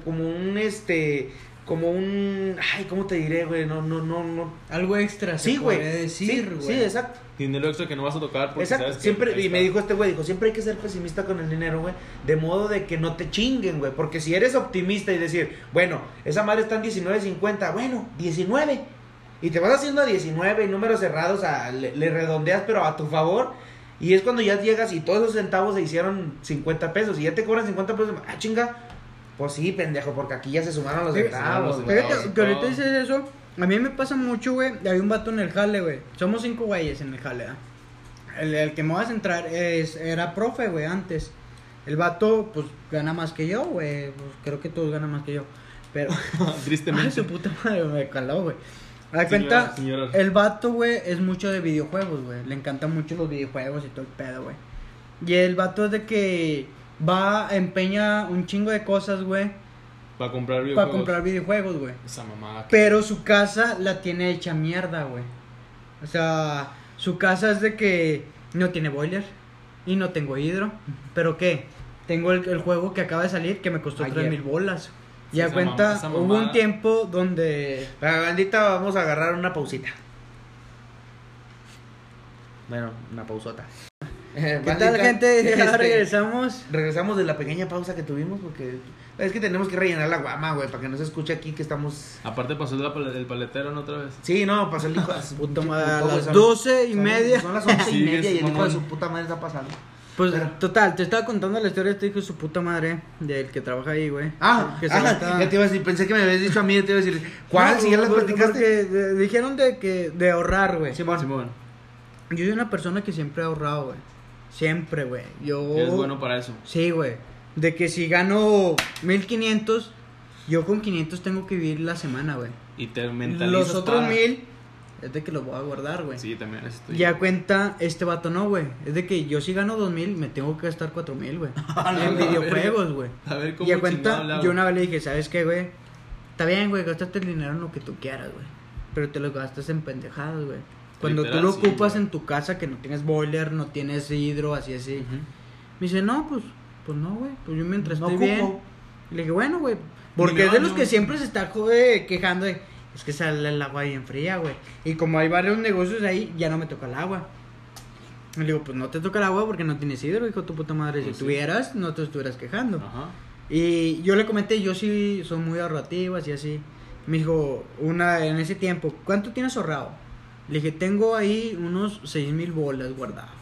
un, ay, ¿cómo te diré, güey? No. Algo extra, Sí, se güey. podría decir, güey. Sí, exacto. Dinero extra que no vas a tocar porque Exacto. sabes que Siempre, ahí y me está. dijo este güey, siempre hay que ser pesimista con el dinero, güey, de modo de que no te chinguen, güey, porque si eres optimista y decir, bueno, esa madre está en 19.50, bueno, 19, y te vas haciendo a 19 y números cerrados, le redondeas, pero a tu favor, y es cuando ya llegas y todos esos centavos se hicieron 50 pesos, y ya te cobran 50 pesos, chinga, pues sí, pendejo, porque aquí ya se sumaron los Fíjate, centavos, güey. Fíjate que ahorita dices eso. A mí me pasa mucho, güey. Hay un vato en el jale, güey. Somos 5 güeyes en el jale, ¿eh? El que me vas a entrar era profe, güey, antes. El vato, pues, gana más que yo, güey. Pues, creo que todos ganan más que yo. Pero. Tristemente. Ay, su puta madre, me caló, güey. A la cuenta, señora. el vato, güey, es mucho de videojuegos, güey. Le encantan mucho los videojuegos y todo el pedo, güey. Y el vato es de que empeña un chingo de cosas, güey, Para comprar videojuegos. para comprar videojuegos, güey. Esa mamada. Pero su casa la tiene hecha mierda, güey. O sea, su casa es de que no tiene boiler y no tengo hidro. ¿Pero qué? Tengo el juego que acaba de salir que me costó Ayer. 3,000 bolas. Sí, Ya esa cuenta, esa hubo mamada. un tiempo donde... Bandita, vamos a agarrar una pausita. Bueno, una pausota. ¿Qué tal, gente? Ya regresamos. Regresamos de la pequeña pausa que tuvimos porque es que tenemos que rellenar la guama, güey, para que no se escuche aquí que estamos... Aparte pasó el paletero, ¿no? Otra vez. Sí, no, pasó el hijo de su Puta pinche madre, puto, a güey, las son- 12:30. Son las 11:30 Sí, y el es hijo de mamón. su puta madre está pasando. Pues, Pero- total, te estaba contando la historia de este hijo de su puta madre, del que trabaja ahí, güey. Que se ya gasta- te iba a decir, pensé que me habías dicho a mí, te iba a decir, ¿cuál? No, Si ya las porque platicaste. dijeron de ahorrar, güey. Simón. Yo soy una persona que siempre ha ahorrado, güey. Siempre, güey. Yo... Eres bueno para eso. Sí, güey. De que si gano 1,500, yo con 500 tengo que vivir la semana, güey. Y te mentalizas Los otros para- 1,000 es de que los voy a guardar, güey. Sí, también eso estoy. Ya cuenta, este vato no, güey. Es de que yo si gano 2,000, me tengo que gastar 4,000, güey. En videojuegos, güey. A ver cómo Y a chingado cuenta, le hago. yo una vez le dije, ¿sabes qué, güey? Está bien, güey, gástate el dinero en lo que tú quieras, güey. Pero te lo gastas en pendejadas, güey. Cuando Literal, tú lo sí, ocupas güey. en tu casa, que no tienes boiler, no tienes hidro, así. Ujú. Me dice, no, pues no, güey. Pues yo mientras No estoy bien. ocupo. Y le dije, bueno, güey. Porque Ni me es de los baño. que siempre se está joder, quejando de, es que sale el agua bien fría, güey. Y como hay varios negocios ahí, ya no me toca el agua. Le digo, pues no te toca el agua porque no tienes hidro, hijo de tu puta madre. Pues Si sí. tuvieras, no te estuvieras quejando. Ajá. Y yo le comenté, yo sí soy muy ahorrativo, así. Me dijo, en ese tiempo, ¿cuánto tienes ahorrado? Le dije, tengo ahí unos 6,000 bolas guardados.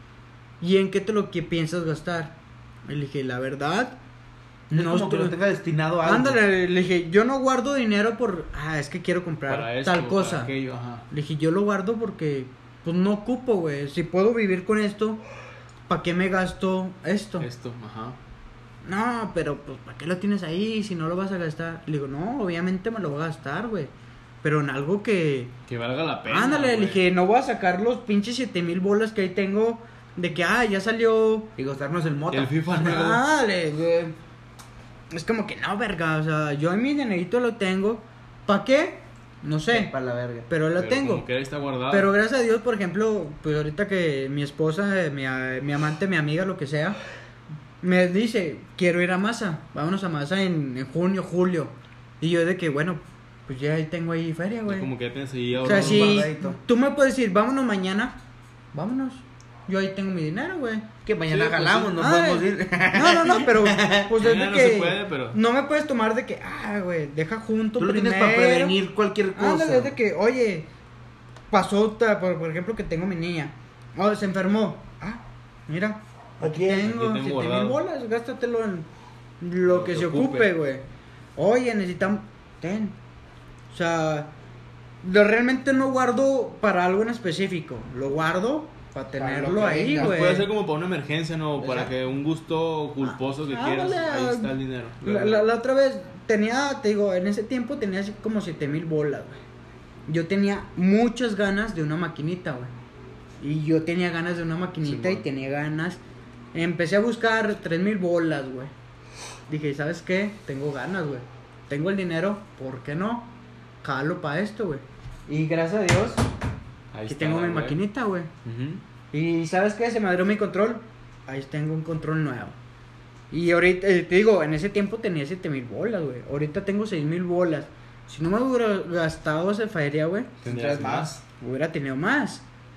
¿Y en qué te lo que piensas gastar? Le dije, la verdad, No como que lo tenga destinado a algo. Ándale, le dije, yo no guardo dinero por, es que quiero comprar Para esto, tal cosa. para aquello, ajá. Le dije, yo lo guardo porque, pues no ocupo, güey. Si puedo vivir con esto, ¿para qué me gasto esto? Esto, ajá. No, pero pues ¿para qué lo tienes ahí si no lo vas a gastar? Le digo, no, obviamente me lo voy a gastar, güey. Pero en algo que... Que valga la pena. Ándale, le güey. dije, no voy a sacar los pinches 7,000 bolas que ahí tengo de que, ya salió... Y gastarnos el mota. El FIFA nuevo. Dale, güey. Es como que no, verga, o sea, yo en mi dinerito lo tengo. ¿Para qué? No sé, Para la verga. pero lo Pero tengo. como que ahí está guardado. Pero gracias a Dios, por ejemplo, pues ahorita que mi esposa, mi amante, mi amiga, lo que sea, me dice, quiero ir a Masa, vámonos a Masa en junio, julio. Y yo de que, bueno, pues ya ahí tengo ahí feria, güey. Como que ya tienes ahí O sea, ahorrado. si guardadito. tú me puedes decir, vámonos mañana, vámonos. Yo ahí tengo mi dinero, güey. Que mañana Sí, pues jalamos, sí. no Ay, podemos ir. No, pero pues es Mañana de no que se puede, pero- no me puedes tomar de que, güey, deja junto Tú lo primero. tienes para prevenir cualquier cosa. Ándale, es de que, oye, pasó, por ejemplo, que tengo mi niña. Oh, se enfermó. Mira, aquí tengo Aquí tengo 7,000 guardado. bolas, gástatelo en lo que se ocupe, güey. Oye, necesitamos, ten. O sea, realmente no guardo para algo en específico, lo guardo para lo tenerlo que ahí, venga. güey. Puede ser como para una emergencia, ¿no? Para Exacto. que un gusto culposo que quieras. Ándale, Ahí está el dinero. La otra vez tenía, te digo, en ese tiempo tenía así como 7,000 bolas, güey. Yo tenía muchas ganas de una maquinita, güey. Y yo tenía ganas de una maquinita y Simón. tenía ganas. Empecé a buscar 3,000 bolas, güey. Dije, ¿sabes qué? Tengo ganas, güey. Tengo el dinero, ¿por qué no? Jalo para esto, güey. Y gracias a Dios, Ahí aquí está, tengo mi güey. maquinita, güey. Ujú. Y ¿sabes qué? Se me abrió mi control. Ahí tengo un control nuevo. Y ahorita, te digo, en ese tiempo tenía 7,000 bolas, güey. Ahorita tengo 6,000 bolas. Si no me hubiera gastado esa feria, güey, Tendrías más. más. hubiera tenido más.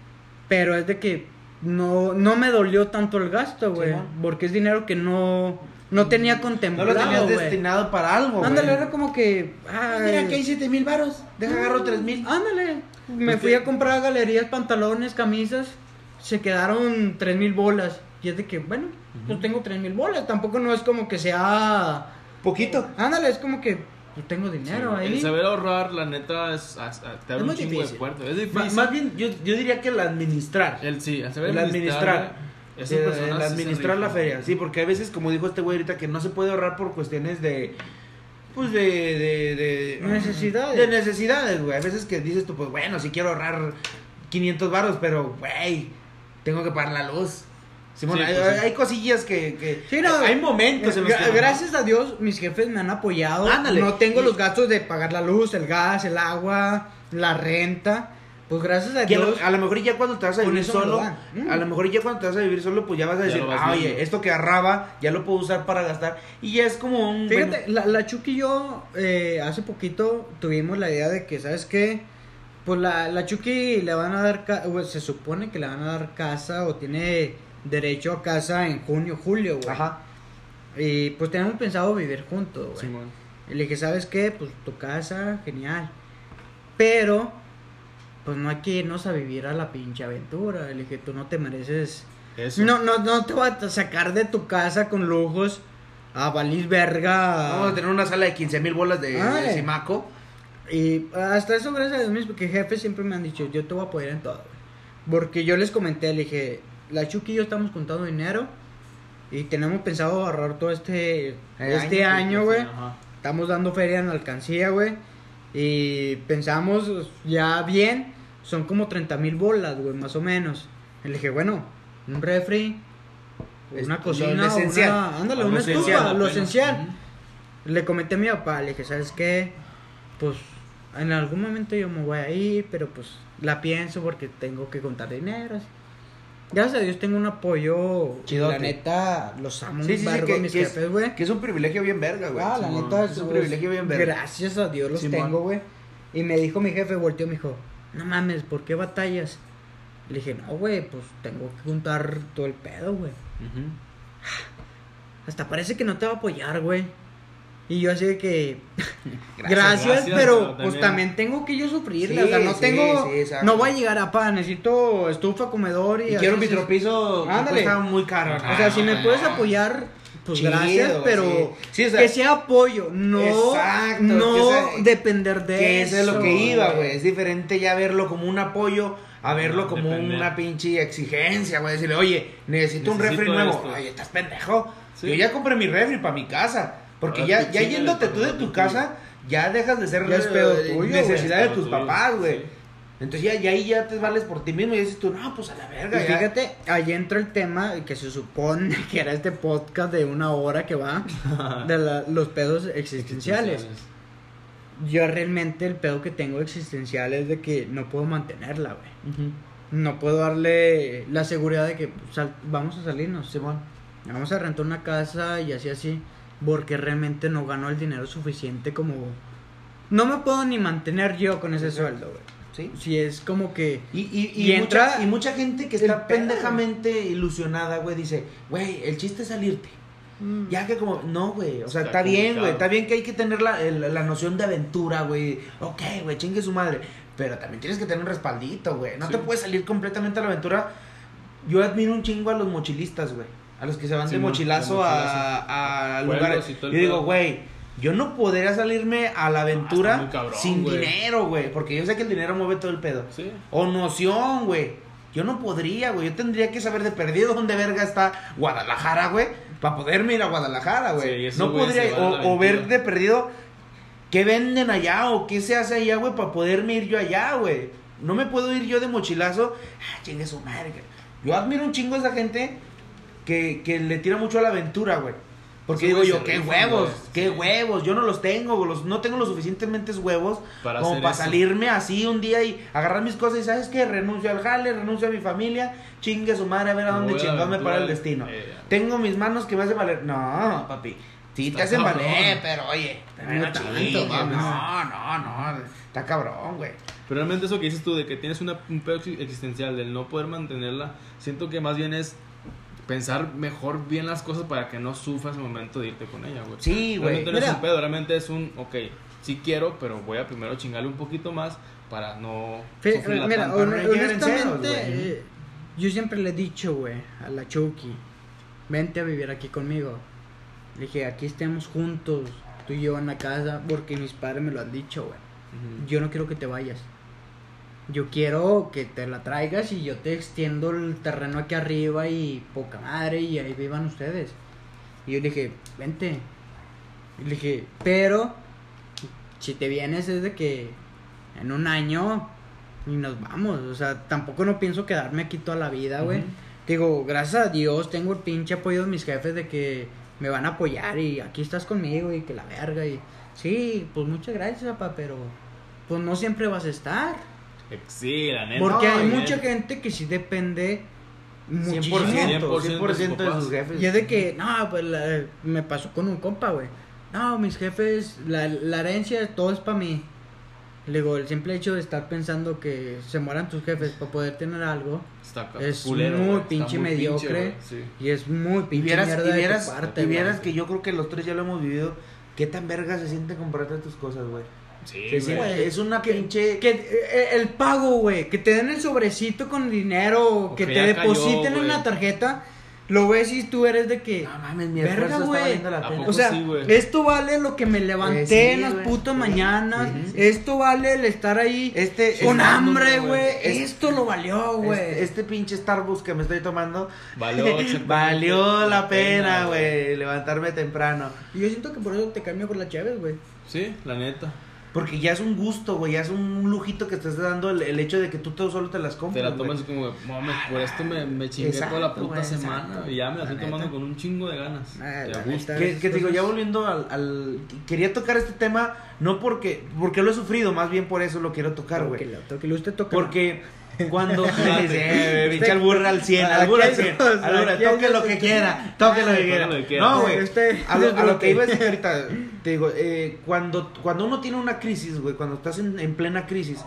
Pero es de que no me dolió tanto el gasto, güey. Simón. Porque es dinero que no tenía No contemplado, lo tenías güey. destinado para algo, güey. Ándale, era como que... Mira que hay 7,000 varos. Deja agarro 3,000. Ándale. Me Pues fui que- a comprar a galerías, pantalones, camisas. Se quedaron 3,000 bolas. Y es de que, bueno, pues tengo 3,000 bolas. Tampoco no es como que sea... Poquito. Ándale, es como que pues tengo dinero Sí, ahí. El saber ahorrar, la neta, te da Es un muy chingo de difícil. esfuerzo. Es difícil. Más bien, yo diría que el administrar. El saber El administrar. güey, esas personas El sí se administrar la rifan. feria. Sí, porque hay veces, como dijo este güey ahorita, que no se puede ahorrar por cuestiones de... Pues de Necesidades. De necesidades, güey. A veces que dices tú, pues bueno, si quiero ahorrar 500 varos, pero, güey, tengo que pagar la luz. Simón, Sí, hay, pues, sí. hay cosillas que Sí, no, hay momentos en los que... Gracias a Dios, mis jefes me han apoyado. Ándale. No tengo Y- los gastos de pagar la luz, el gas, el agua, la renta. Pues gracias a Que Dios. a lo mejor ya cuando te vas a Con vivir eso me lo solo, dan. a lo mejor ya cuando te vas a vivir solo, pues ya vas a decir, lo vas viendo. oye, esto que agarraba, ya lo puedo usar para gastar. Y ya es como un... Fíjate, bueno, la Chucky y yo hace poquito tuvimos la idea de que, ¿sabes qué? Pues la Chucky le van a dar, se supone que le van a dar casa o tiene derecho a casa en junio, julio, güey. ajá. Y pues tenemos pensado vivir juntos, güey. Simón. Y le dije, ¿sabes qué? Pues tu casa, genial. Pero, pues no hay que irnos a vivir a la pinche aventura. Le dije, tú no te mereces... Eso. No te voy a sacar de tu casa con lujos a valir verga. Vamos a tener una sala de 15,000 bolas de Ay. Simaco. Y hasta eso, gracias a Dios, mis jefes siempre me han dicho, yo te voy a apoyar en todo, güey. Porque yo les comenté, le dije, la Chucky y yo estamos contando dinero y tenemos pensado ahorrar todo este año, güey. Ajá. Estamos dando feria en la alcancía, güey. Y pensamos ya bien, son como 30,000 bolas, güey, más o menos. Y le dije, bueno, un refri, una Lo cocina, esencial. ándale, Lo una esencial, estufa, lo apenas. esencial. Le comenté a mi papá, le dije, ¿sabes qué? Pues en algún momento yo me voy a ir, pero pues la pienso porque tengo que contar dinero. así. Gracias a Dios tengo un apoyo. Chidote. La neta, los amo Sí, un sí, sí, vergo a mis jefes, güey. que es un privilegio bien verga, güey. Ah, la Simón. neta Es un privilegio bien verga. Gracias a Dios los Simón. tengo, güey. Y me dijo mi jefe, volteó, me dijo, no mames, ¿por qué batallas? Le dije, no, güey, pues tengo que juntar todo el pedo, güey. Ujú. Hasta parece que no te va a apoyar, güey. Y yo así de que, Gracias, gracias, pero pero pues también- también tengo que yo sufrirle. Sí, o sea, no sí, tengo, sí, exacto. no voy a llegar a necesito estufa, comedor y... Y quiero así, mi tropizo que Ándale. cuesta muy caro. O sea, si me puedes apoyar, pues Chido, gracias, güey, pero sí. Sí, o sea, que sea apoyo, no, exacto, no que sea- depender de Que eso. eso es lo que iba, güey. Es diferente ya verlo como un apoyo a verlo como Depender. una pinche exigencia, güey. Decirle, oye, necesito un refri Necesito nuevo. esto. Oye, estás pendejo. Sí. Yo ya compré mi refri para mi casa. Porque Ahora ya, tú ya chíngale yéndote para tú de lo tu tuyo. casa, ya dejas de ser Ya es pedo tuyo, necesidad güey. de tus Es pedo tuyo, papás, güey. sí. Entonces ya ahí ya te vales por ti mismo y dices tú, no, pues a la verga. Y ya. fíjate, ahí entra el tema que se supone que era este podcast de 1 hora que va de los pedos existenciales. Yo realmente el pedo que tengo existencial es de que no puedo mantenerla, güey. Ujú. No puedo darle la seguridad de que vamos a salirnos. Simón. Vamos a rentar una casa y así. Porque realmente no gano el dinero suficiente como... No me puedo ni mantener yo con ese sueldo, güey. Sí. Si es como que... Y Y entra mucha gente que el está pedo, pendejamente ilusionada, güey, dice, güey, el chiste es salirte. Ya que como, no, güey, o sea, está bien, complicado. güey, está bien que hay que tener la noción de aventura, güey. Ok, güey, chingue su madre. Pero también tienes que tener un respaldito, güey. No Sí. te puedes salir completamente a la aventura. Yo admiro un chingo a los mochilistas, güey. A los que se van de Sí, mochilazo de mochilazo. a Pueblos lugares. y todo Yo el digo, pedo. güey, yo no podría salirme a la aventura está muy cabrón, sin güey. dinero, güey. Porque yo sé que el dinero mueve todo el pedo. Sí. O noción, güey. Yo no podría, güey. Yo tendría que saber de perdido dónde verga está Guadalajara, güey. Para poderme ir a Guadalajara, Sí, güey. esos No güeyes podría. se van a la O ver aventura. de perdido qué venden allá o qué se hace allá, güey. Para poderme ir yo allá, güey. No me puedo ir yo de mochilazo. Ah, chingue su madre. Yo admiro un chingo a esa gente que le tira mucho a la aventura, güey. Porque Esos digo yo, güeyes se qué rifan, huevos, güey. qué Sí. huevos. Yo no los tengo, no tengo los suficientemente huevos Para como hacer para eso. salirme así un día y agarrar mis cosas y ¿sabes qué? Renuncio al jale, renuncio a mi familia, chingue su madre a ver a Me dónde voy a la chingón me para el aventura. destino. Ya. Tengo mis manos que me hacen valer. No, papi. Sí, te Está hacen cabrón. valer, pero oye, también No no tanto, chingues. mames. No. Está cabrón, güey. Pero realmente eso que dices tú de que tienes un pedo existencial del no poder mantenerla, siento que más bien es pensar mejor bien las cosas para que no sufras el momento de irte con ella, güey. Sí, güey. Realmente no es Mira. un pedo, realmente es un, ok, sí quiero, pero voy a primero chingarle un poquito más para no sufrirla Mira, tanto. no llegar en ceros, honestamente, güey. yo siempre le he dicho, güey, a la Chucky, vente a vivir aquí conmigo. Le dije, aquí estemos juntos, tú y yo en la casa, porque mis padres me lo han dicho, güey. Ujú. Yo no quiero que te vayas. Yo quiero que te la traigas y yo te extiendo el terreno aquí arriba y poca madre y ahí vivan ustedes. Y yo le dije, vente. Y le dije, pero si te vienes es de que en un año y nos vamos. O sea, tampoco no pienso quedarme aquí toda la vida, güey. Ujú. digo, gracias a Dios tengo el pinche apoyo de mis jefes de que me van a apoyar y aquí estás conmigo y que la verga y sí, pues muchas gracias, papá, pero pues no siempre vas a estar. Sí, la neta. Porque hay bien. mucha gente que sí depende 100%, muchísimo. 100% de sus jefes. Y es de que, no, pues me pasó con un compa, güey. No, mis jefes, la herencia, todo es para mí. Le digo, el simple hecho de estar pensando que se mueran tus jefes para poder tener algo Está es culero, muy güey. Está pinche muy mediocre güey, sí. y es muy Y pinche vieras, mierda de tu parte, y vieras güey. que yo creo que los tres ya lo hemos vivido. ¿Qué tan verga se siente comprarte tus cosas, güey? Sí, Se siente- güey. es una pinche... Que el pago, güey, que te den el sobrecito con dinero, O que que te ya cayó, depositen en güey. la tarjeta, lo ves y tú eres de que, No mames, mi verga, esfuerzo está güey. valiendo la ¿A pena. poco O sea, sí, güey? esto vale lo que me levanté Sí, en las güey. putas Sí, mañanas. sí, sí. Esto vale el estar ahí con es- hambre, güey. güey. Es- Esto lo valió, güey. Este pinche Starbucks que me estoy tomando Exactamente valió la pena, güey. güey, levantarme temprano. Y yo siento que por eso te cambio por la Chévez, güey. Sí, la neta. Porque ya es un gusto, güey, ya es un lujito que te estás dando el hecho de que tú todo solo te las Te compras. la güey. tomas como, mames, por esto me chingué Exacto, toda la puta güey, semana. exacto. Y ya me la estoy La tomando neta. con un chingo de ganas. Ah, De la a gusto. neta. Que te digo, ya Entonces- volviendo quería tocar este tema, no porque lo he sufrido, más bien por eso lo quiero tocar, güey. Que usted toca. Porque cuando Fíjate. pinche al burro al 100, al burro al 100, al burro, toque lo que quiera, toque lo que quiera. lo que quiera. No, güey, Usted- a lo que iba a decir ahorita, te digo, cuando uno tiene una crisis, güey, cuando estás en plena crisis,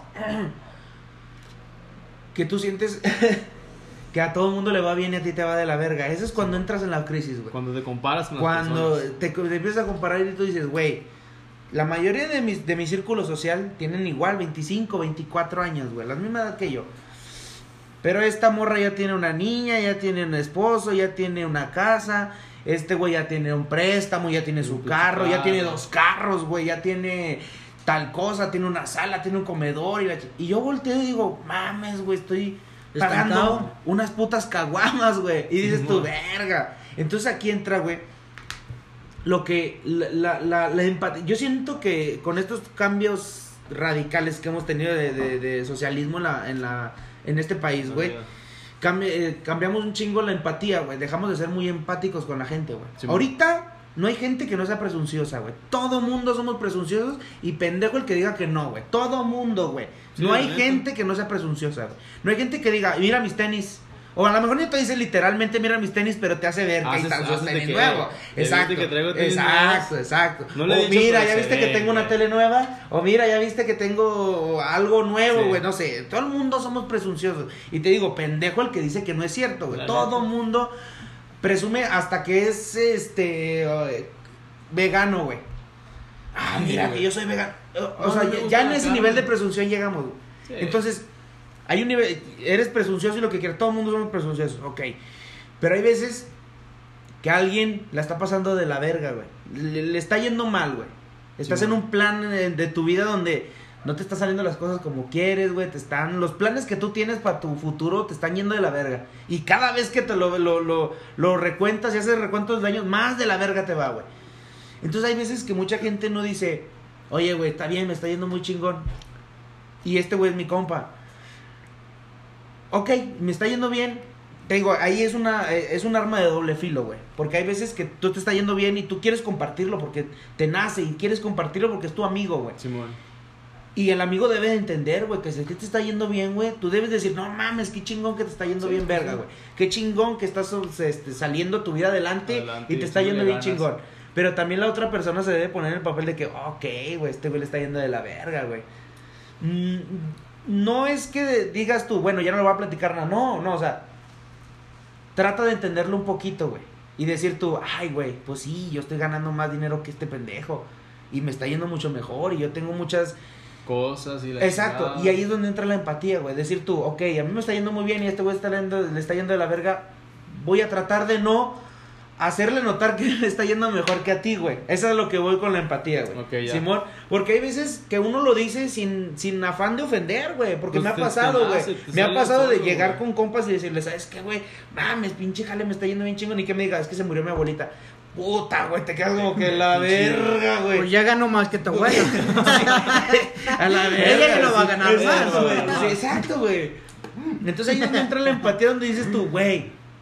que tú sientes que a todo el mundo le va bien y a ti te va de la verga, eso es cuando entras en la crisis, güey. Cuando te comparas con las Cuando personas. te empiezas a comparar y tú dices, güey, la mayoría de mi círculo social tienen igual 25, 24 años, güey, la misma edad que yo. Pero esta morra ya tiene una niña, ya tiene un esposo, ya tiene una casa. Este güey ya tiene un préstamo, ya tiene su Un carro, ya carro. tiene 2 carros, güey, ya tiene tal cosa, tiene una sala, tiene un comedor. Y yo volteo y digo, mames, güey, estoy pagando Estancado. unas putas caguamas, güey. Y dices tú, Simón. verga. Entonces aquí entra, güey, lo que la empatía. Yo siento que con estos cambios radicales que hemos tenido de socialismo en este país, güey, cambiamos un chingo la empatía, güey. Dejamos de ser muy empáticos con la gente, güey. Sí, Ahorita no hay gente que no sea presunciosa, güey. Todo mundo somos presunciosos y pendejo el que diga que no, güey. Todo mundo, güey. Sí, No hay la neta. gente que no sea presunciosa, güey. No hay gente que diga, mira mis tenis. O a lo mejor no te dice literalmente, mira mis tenis, pero te hace ver que ahí están sus Haces de tenis que, nuevos. ¿ya Exacto. viste que traigo tenis Exacto, nuevos? exacto. No le he O dicho, mira, pero ya se viste que ve, tengo una güey. tele nueva. O mira, ya viste que tengo algo nuevo, Sí. güey. No sé. Todo el mundo somos presunciosos. Y te digo, pendejo el que dice que no es cierto, güey. La Todo neta. mundo presume hasta que es vegano, güey. Ah, Sí, mira, güey. que yo soy vegano. O No, sea, me gusta ya en la ese carne. nivel de presunción llegamos, güey. Sí. Entonces, hay un nivel, eres presuncioso y lo que quieras, todo el mundo somos presunciosos, ok. Pero hay veces que a alguien la está pasando de la verga, güey. Le está yendo mal, güey. Estás Sí, en güey. un plan de tu vida donde no te están saliendo las cosas como quieres, güey. Los planes que tú tienes para tu futuro te están yendo de la verga. Y cada vez que te lo recuentas y haces recuentos de años, más de la verga te va, güey. Entonces hay veces que mucha gente no dice, oye, güey, está bien, me está yendo muy chingón. Y este güey es mi compa. Ok, me está yendo bien. Te digo, ahí es un arma de doble filo, güey. Porque hay veces que tú te está yendo bien y tú quieres compartirlo porque te nace y quieres compartirlo porque es tu amigo, güey. Simón. Y el amigo debe de entender, güey, que si a ti te está yendo bien, güey, tú debes decir, no mames, qué chingón que te está yendo Sí, bien, verga, sí. güey. Qué chingón que estás saliendo tu vida adelante Adelante, y te está yendo echándole bien ganas. chingón. Pero también la otra persona se debe poner en el papel de que, ok, güey, este güey le está yendo de la verga, güey. No es que digas tú, bueno, ya no lo voy a platicar nada. No, o sea, trata de entenderlo un poquito, güey. Y decir tú, ay, güey, pues sí, yo estoy ganando más dinero que este pendejo. Y me está yendo mucho mejor. Y yo tengo muchas... Cosas y la Exacto. chingada. Y ahí es donde entra la empatía, güey. Decir tú, ok, a mí me está yendo muy bien y a este güey le está yendo de la verga. Voy a tratar de no hacerle notar que le está yendo mejor que a ti, güey. Eso es lo que voy con la empatía, güey. Ok, ya. Simón, porque hay veces que uno lo dice sin afán de ofender, güey. Porque Pues me ha te pasado, güey. nace, te Me ha sale pasado de solo, llegar güey. con compas y decirles, ¿sabes qué, güey? Mames, pinche jale, me está yendo bien chingo. Ni que me digas, es que se murió mi abuelita. Puta, güey, te quedas como que la Pinche- verga, güey. Pues ya ganó más que tu abuela. A la verga. Ella que no va a ganar Exacto, más, güey. güey. Sí, exacto, güey. Entonces ahí es donde entra la empatía, donde dices tú, güey,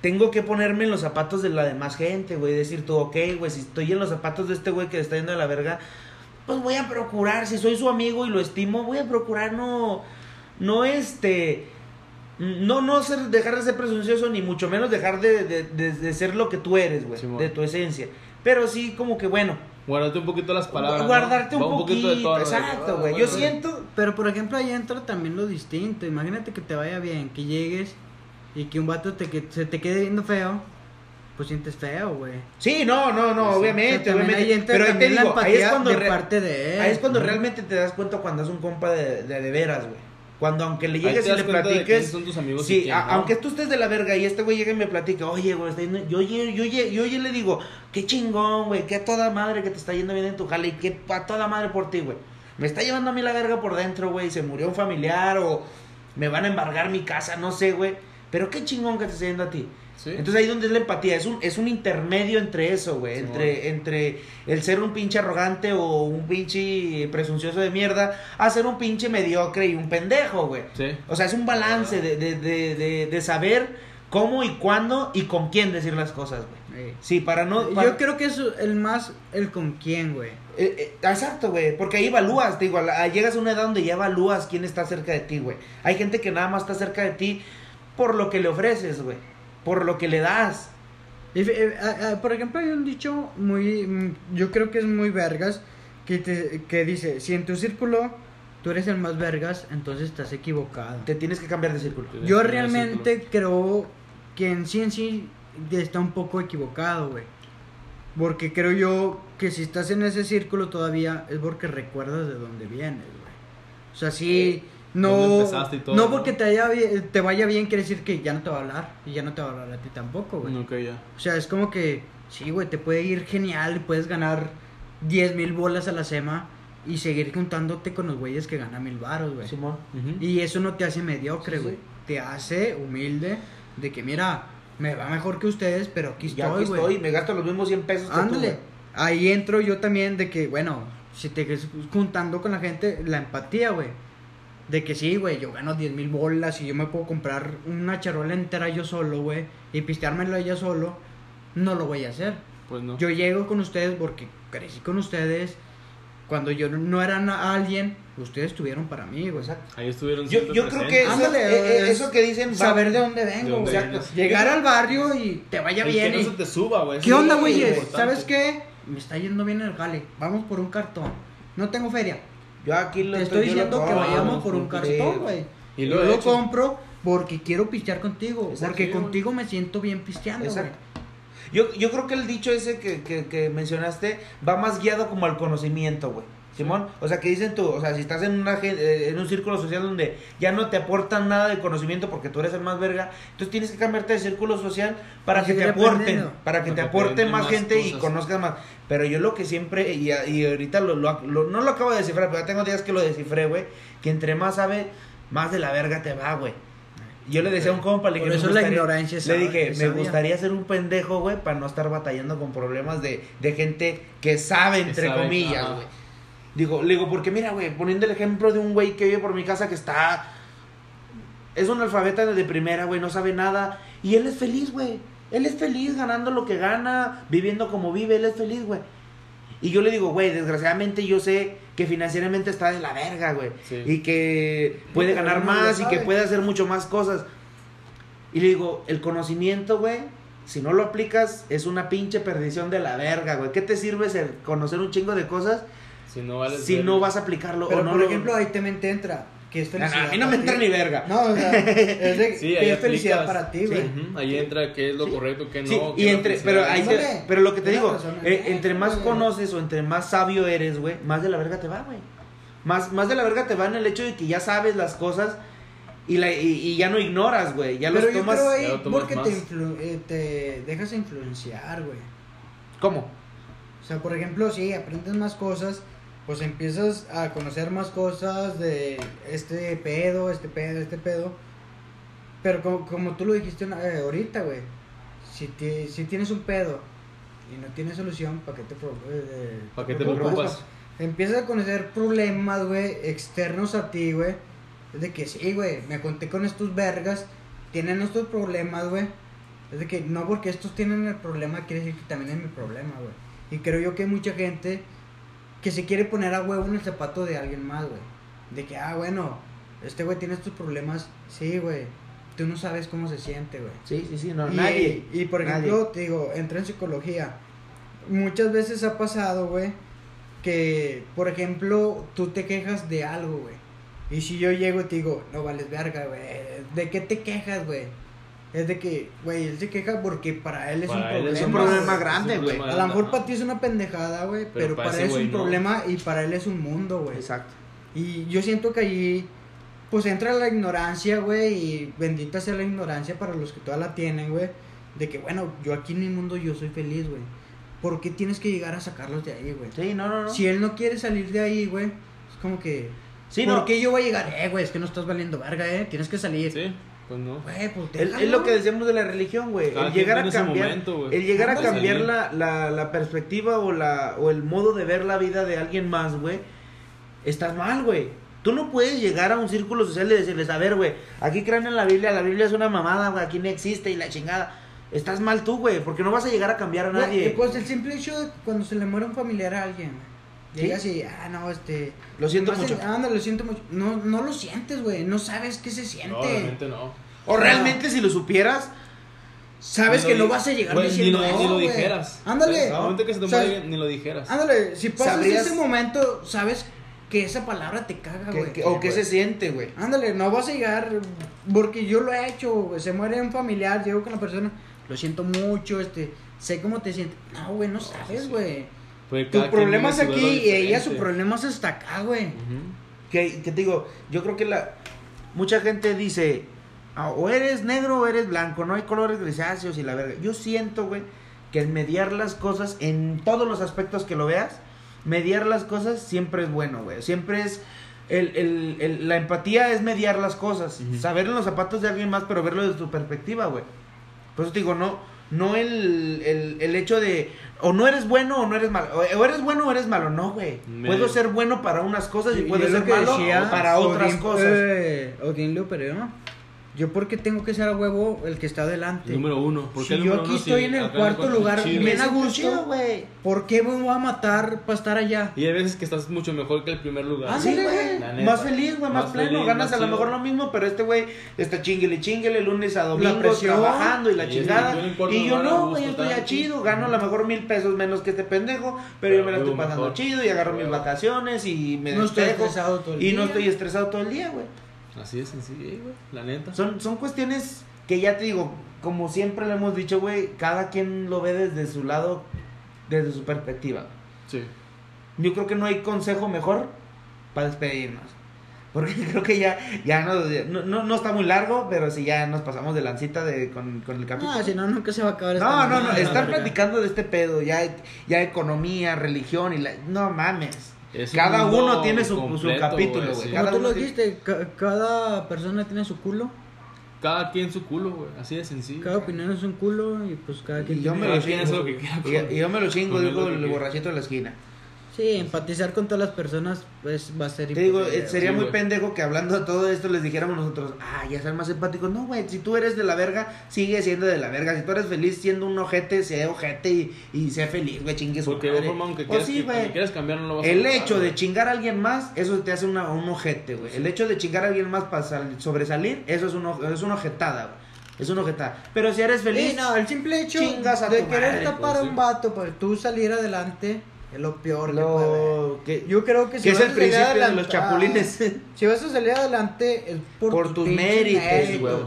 tengo que ponerme en los zapatos de la demás gente, güey. Decir tú, ok, güey, si estoy en los zapatos de este güey que le está yendo de la verga, pues voy a procurar, si soy su amigo y lo estimo, voy a procurar no dejar de ser presuncioso, ni mucho menos dejar de ser lo que tú eres, güey, de tu esencia. Pero sí, como que bueno, guardarte un poquito las palabras. Guardarte ¿no? un poquito de todo. Exacto, güey. Yo bueno, siento. Pero por ejemplo, ahí entra también lo distinto. Imagínate que te vaya bien, que llegues y que un vato se te quede viendo feo. Pues sientes feo, güey. Sí, no, obviamente, o sea, obviamente. ahí entra Pero ahí te también la digo, ahí es empatía cuando de parte de él. ahí es cuando realmente te das cuenta cuando es un compa de veras, güey. Cuando aunque le llegues y le platiques, son tus amigos, sí, quién, ¿no? aunque tú estés de la verga y este güey llegue y me platique, oye, güey, yo le digo, qué chingón, güey, qué a toda madre que te está yendo bien en tu jale y qué a toda madre por ti, güey. Me está llevando a mí la verga por dentro, güey, se murió un familiar o me van a embargar mi casa, no sé, güey, pero qué chingón que te está yendo a ti. Sí. Entonces ahí donde es la empatía, es un intermedio entre eso, güey, Sí, entre el ser un pinche arrogante o un pinche presuncioso de mierda a ser un pinche mediocre y un pendejo, güey. Sí. O sea, es un balance de saber cómo y cuándo y con quién decir las cosas, güey. Sí, Yo creo que es el con quién, güey. Exacto, güey, porque ahí evalúas, te digo, llegas a una edad donde ya evalúas quién está cerca de ti, güey. Hay gente que nada más está cerca de ti por lo que le ofreces, güey, por lo que le das. Por ejemplo, hay un dicho yo creo que es muy vergas, que dice, si en tu círculo tú eres el más vergas, entonces estás equivocado. Te tienes que cambiar de círculo. Yo realmente creo que en sí está un poco equivocado, güey. Porque creo yo que si estás en ese círculo todavía es porque recuerdas de dónde vienes, güey. O sea, sí, no porque te vaya bien quiere decir que ya no te va a hablar y ya no te va a hablar a ti tampoco, güey. Nunca ya. O sea, es como que sí, güey, te puede ir genial y puedes ganar 10,000 bolas a la sema y seguir juntándote con los güeyes que ganan 1,000 varos, güey. Simón. Y eso no te hace mediocre, Sí, güey. sí. Te hace humilde de que, mira, me va mejor que ustedes, pero aquí Ya estoy, aquí güey. estoy, me gasto los mismos 100 pesos que tú, Ándale. güey. Ahí entro yo también de que, bueno, si te quedas juntando con la gente, la empatía, güey. De que sí, güey, yo gano 10,000 bolas y yo me puedo comprar una charola entera yo solo, güey, y pisteármelo yo solo, no lo voy a hacer. Pues no. Yo llego con ustedes porque crecí con ustedes. Cuando yo no era alguien, ustedes estuvieron para mí, güey. Exacto. Ahí estuvieron Yo siempre creo que presentes. Ándale, eso que dicen va- saber de dónde vengo, De dónde güey. vienes. Llegar al barrio y te vaya El bien. que no y- se te suba, güey. ¿Qué Eso onda, es muy güey? importante. ¿Sabes qué? Me está yendo bien el jale. Vamos por un cartón. No tengo feria. Yo aquí Te estoy yo diciendo lo que compro, vayamos por un sí. cartón, güey. Y Y lo yo he lo hecho. compro porque quiero pistear contigo. Exacto, Porque sí, contigo me siento bien pisteando, güey. Exacto. Yo creo que el dicho ese que mencionaste va más guiado como al conocimiento, güey. Simón, o sea, que dicen tú, o sea, si estás en en un círculo social donde ya no te aportan nada de conocimiento porque tú eres el más verga, entonces tienes que cambiarte de círculo social para que te seguir aporten, aprendiendo. para que te Para que aporte te den más más gente y cosas. conozcas más. Pero yo lo que siempre, y ahorita no lo acabo de descifrar, pero ya tengo días que lo descifré, güey, que entre más sabe, más de la verga te va, güey. Yo le decía a un compa, le Por dije, eso me la gustaría- ignorancia es le dije, es me sabia. gustaría ser un pendejo, güey, para no estar batallando con problemas de gente que sabe, entre sabe, comillas, ajá. güey. Le digo, porque mira, güey, poniendo el ejemplo de un güey que vive por mi casa que es un alfabeta de primera, güey, no sabe nada, y él es feliz, güey. Él es feliz ganando lo que gana, viviendo como vive, él es feliz, güey. Y yo le digo, güey, desgraciadamente yo sé que financieramente está de la verga, güey. Sí. Y que puede pero ganar no lo más y que sabe. puede hacer mucho más cosas. Y le digo, el conocimiento, güey, si no lo aplicas, es una pinche perdición de la verga, güey. ¿Qué te sirve conocer un chingo de cosas Si no vales si verga. no vas a aplicarlo? Pero o no por lo- ejemplo, ahí también te entra. Que es No, felicidad. a mí no me para entra ti. ni verga. No, o sea, es de Sí, que ahí es felicidad aplicas. para ti, güey. Ujú, ahí entra qué es lo Sí. correcto, qué no. Sí, qué y es lo entre, que pero, sea. ahí Ándale. pero lo que te Tienes digo, razón, entre más güey. conoces o entre más sabio eres, güey, más de la verga te va, güey. Más de la verga te va en el hecho de que ya sabes las cosas y ya no ignoras, güey. Ya Pero los yo tomas. creo ya ahí lo tomas porque más. te dejas influenciar, güey. ¿Cómo? O sea, por ejemplo, sí, aprendes más cosas, pues empiezas a conocer más cosas de este pedo. Pero como tú lo dijiste ahorita, güey, si tienes un pedo y no tienes solución, ¿para qué ¿Para qué te preocupas? Empiezas a conocer problemas, güey, externos a ti, güey. Es de que sí, güey, me conté con estos vergas, tienen estos problemas, güey. Es de que no porque estos tienen el problema quiere decir que también es mi problema, güey. Y creo yo que hay mucha gente que se quiere poner a huevo en el zapato de alguien más, güey. De que, bueno, este güey tiene estos problemas. Sí, güey. Tú no sabes cómo se siente, güey. Sí, no, Y, nadie. Y por ejemplo, te digo, entré en psicología. Muchas veces ha pasado, güey, que, por ejemplo, tú te quejas de algo, güey. Y si yo llego y te digo, no vales verga, güey. ¿De qué te quejas, güey? Es de que, güey, él se queja porque para él es un problema. Es un problema grande, güey. A lo mejor para ti es una pendejada, güey, pero para él es un problema y para él es un mundo, güey. Exacto. Y yo siento que allí, pues entra la ignorancia, güey, y bendita sea la ignorancia para los que todavía la tienen, güey. De que, bueno, yo aquí en mi mundo yo soy feliz, güey. ¿Por qué tienes que llegar a sacarlos de ahí, güey? Sí, no. Si él no quiere salir de ahí, güey, es como que... Sí, ¿por qué yo voy a llegar? Güey, es que no estás valiendo verga, tienes que salir. Sí, pues no. Güey, pues Es lo que decíamos de la religión, güey. El llegar a cambiar, la perspectiva o el modo de ver la vida de alguien más, güey. Estás mal, güey. Tú no puedes llegar a un círculo social y decirles, a ver, güey, aquí creen en la Biblia es una mamada, güey, aquí no existe y la chingada. Estás mal tú, güey, porque no vas a llegar a cambiar a nadie. Pues el simple hecho de cuando se le muere un familiar a alguien, llegas y, no, lo siento mucho. Lo siento mucho. No lo sientes, güey, no sabes qué se siente. No, realmente no. O realmente si lo supieras, sabes que no vas a llegar diciendo ni lo dijeras. Ándale. No, momento que se te muere ni lo dijeras. Ándale, si pasas ese momento, sabes que esa palabra te caga, güey. O qué se siente, güey. Ándale, no vas a llegar, porque yo lo he hecho, güey. Se muere un familiar, llego con la persona, lo siento mucho, sé cómo te sientes. No, güey, no sabes, güey. Pues tu problema es aquí y ella su problema es hasta acá, güey. Que te digo, yo creo que mucha gente dice, o eres negro o eres blanco, no hay colores grisáceos y la verga. Yo siento, güey, que el mediar las cosas en todos los aspectos que lo veas, mediar las cosas siempre es bueno, güey. Siempre es la empatía es mediar las cosas, saber en los zapatos de alguien más, pero verlo desde tu perspectiva, güey. Por eso te digo, no el hecho de o no eres bueno o no eres malo, o eres bueno o eres malo, no, güey. Puedo ser bueno para unas cosas y puedo ser malo para otras cosas. Odín Leo Pereira, yo porque tengo que ser a huevo el que está adelante. Número uno. Si yo aquí estoy en el cuarto lugar bien a gusto, güey, ¿por qué me voy a matar para estar allá? Y hay veces que estás mucho mejor que el primer lugar. Sí, güey. Más feliz, güey, más pleno. feliz, Ganas a lo mejor lo mismo, pero este güey está chinguele lunes a domingo trabajando y la chingada. Y yo no, güey, yo estoy ya chido. Gano a lo mejor 1,000 pesos menos que este pendejo, pero yo me la estoy pasando chido y agarro mis vacaciones y me despejo. Y no estoy estresado todo el día, güey. Así de sencillo, güey, la neta. Son cuestiones que ya te digo, como siempre le hemos dicho, güey, cada quien lo ve desde su lado, desde su perspectiva. Sí. Yo creo que no hay consejo mejor para despedirnos. Porque creo que ya no está muy largo, pero si ya nos pasamos de lancita con el capítulo. No, si no, nunca se va a acabar No, estar platicando de este pedo, ya economía, religión y no mames. Cada uno tiene su capítulo, güey. Sí. Como tú lo dijiste, cada persona tiene su culo. Cada quien su culo, güey. Así de sencillo. Cada opinión es un culo y pues cada quien. Y yo me lo chingo. Y yo me lo chingo, digo el borrachito de la esquina. Sí, empatizar con todas las personas pues va a ser te digo, sería muy pendejo que hablando de todo esto les dijéramos nosotros, ya ser más empáticos. No, güey, si tú eres de la verga, sigue siendo de la verga. Si tú eres feliz siendo un ojete, sé ojete y sé feliz, güey, chingue su madre. Porque aunque quieras cambiar no lo vas a El hecho de chingar a alguien más, eso te hace un ojete, güey. Sí. El hecho de chingar a alguien más para sobresalir, eso es una ojetada, güey. Es una ojetada. Pero si eres feliz, sí, no, el simple hecho de querer tapar a un vato para tú salir adelante es lo peor yo creo que si es el principio de los chapulines. Si vas a salir adelante es por tus méritos, güey.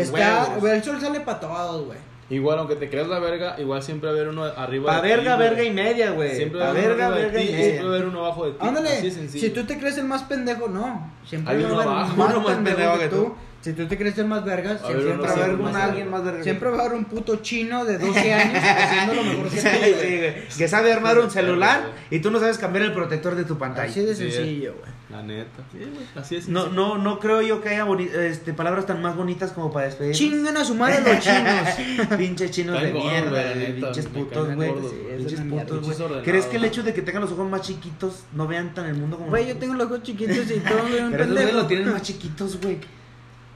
El sol sale para todos, güey. Igual, aunque te creas la verga, igual siempre va a haber uno arriba de ti. verga y media, güey. Siempre va a haber uno arriba de ti, siempre va a haber uno abajo de ti. Ándale, si tú te crees el más pendejo, no. Siempre hay uno abajo, uno más pendejo que tú. Si tú te crees el más vergas, siempre va a haber alguien más verga. Siempre va a haber un puto chino de 12 años haciendo lo mejor que tú, güey. Que sabe armar un celular y tú no sabes cambiar el protector de tu pantalla. Así de sencillo, güey. La neta. Sí, güey. Así es. No creo yo que haya palabras tan más bonitas como para despedir. Chingan a su madre los chinos. Pinches chinos de mierda, pinches putos, güey. Pinches putos, güey. ¿Crees que el hecho de que tengan los ojos más chiquitos no vean tan el mundo como güey, yo tengo los ojos chiquitos y todo, güey. Pero esos lo tienen más chiquitos, güey.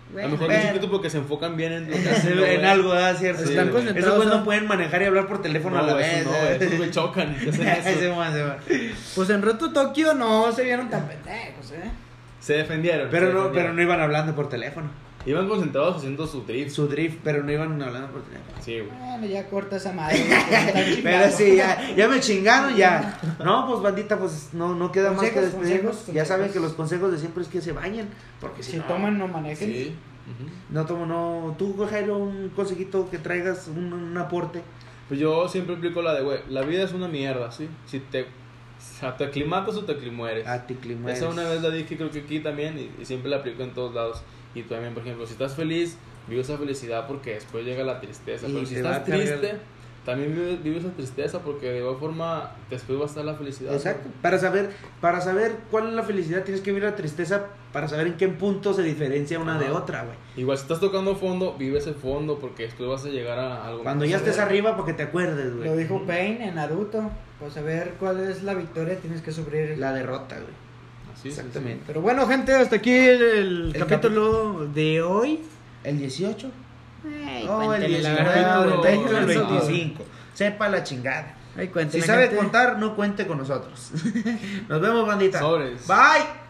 A lo mejor bueno. es chiquito porque se enfocan bien en lo que hacen. ¿no, En güey? algo, ¿verdad? Cierto. Sí, Están güey. concentrados. Esos güeyes ¿no? no pueden manejar y hablar por teléfono a la No, vez. eso no, esos güey chocan. ¿Qué hacen eso? Se va. Pues en Reto Tokio no se vieron tan pendejos, Se defendieron. Pero no iban hablando por teléfono. Iban concentrados haciendo su drift. Su drift, pero no iban hablando por teléfono. Sí, güey. Bueno, ya corta esa madre. güey, que me están chingando. Pero sí, ya me chingaron, ya. No, pues bandita, pues no queda más que Consejos, despedirnos. consejos, Ya saben consejos. que los consejos de siempre es que se bañen. Porque Si no, toman, no manejen. Sí. Ujú. Tú, Jairo, un consejito que traigas, un aporte. Pues yo siempre explico la de, güey, la vida es una mierda, ¿sí? Si te, o sea, te aclimatas o te aclimueres. A ti, clima. Esa una vez la dije, creo que aquí también, y siempre la aplico en todos lados. Y tú también, por ejemplo, si estás feliz, vive esa felicidad porque después llega la tristeza. Y Pero si te va estás a cargar. triste, también vive esa tristeza porque de igual forma después va a estar la felicidad. Exacto. Para saber cuál es la felicidad, tienes que vivir la tristeza para saber en qué punto se diferencia una de Ajá. otra, güey. Igual si estás tocando fondo, vive ese fondo porque después vas a llegar a algo Cuando más. ya estés arriba, para que te acuerdes, Lo güey. dijo Pain en Naruto. Pues a ver cuál es la victoria, tienes que sufrir. La derrota, güey. Así, sí, Exactamente. Pero bueno, gente, hasta aquí el El capítulo de hoy. ¿El 18? Ay, No, el cuéntenle la 19, verdad, capítulo güey. el del 25. Sepa la chingada. Ay, Si cuéntenle, sabe gente. contar, no cuente con nosotros. Nos vemos, bandita. Sobres. Bye.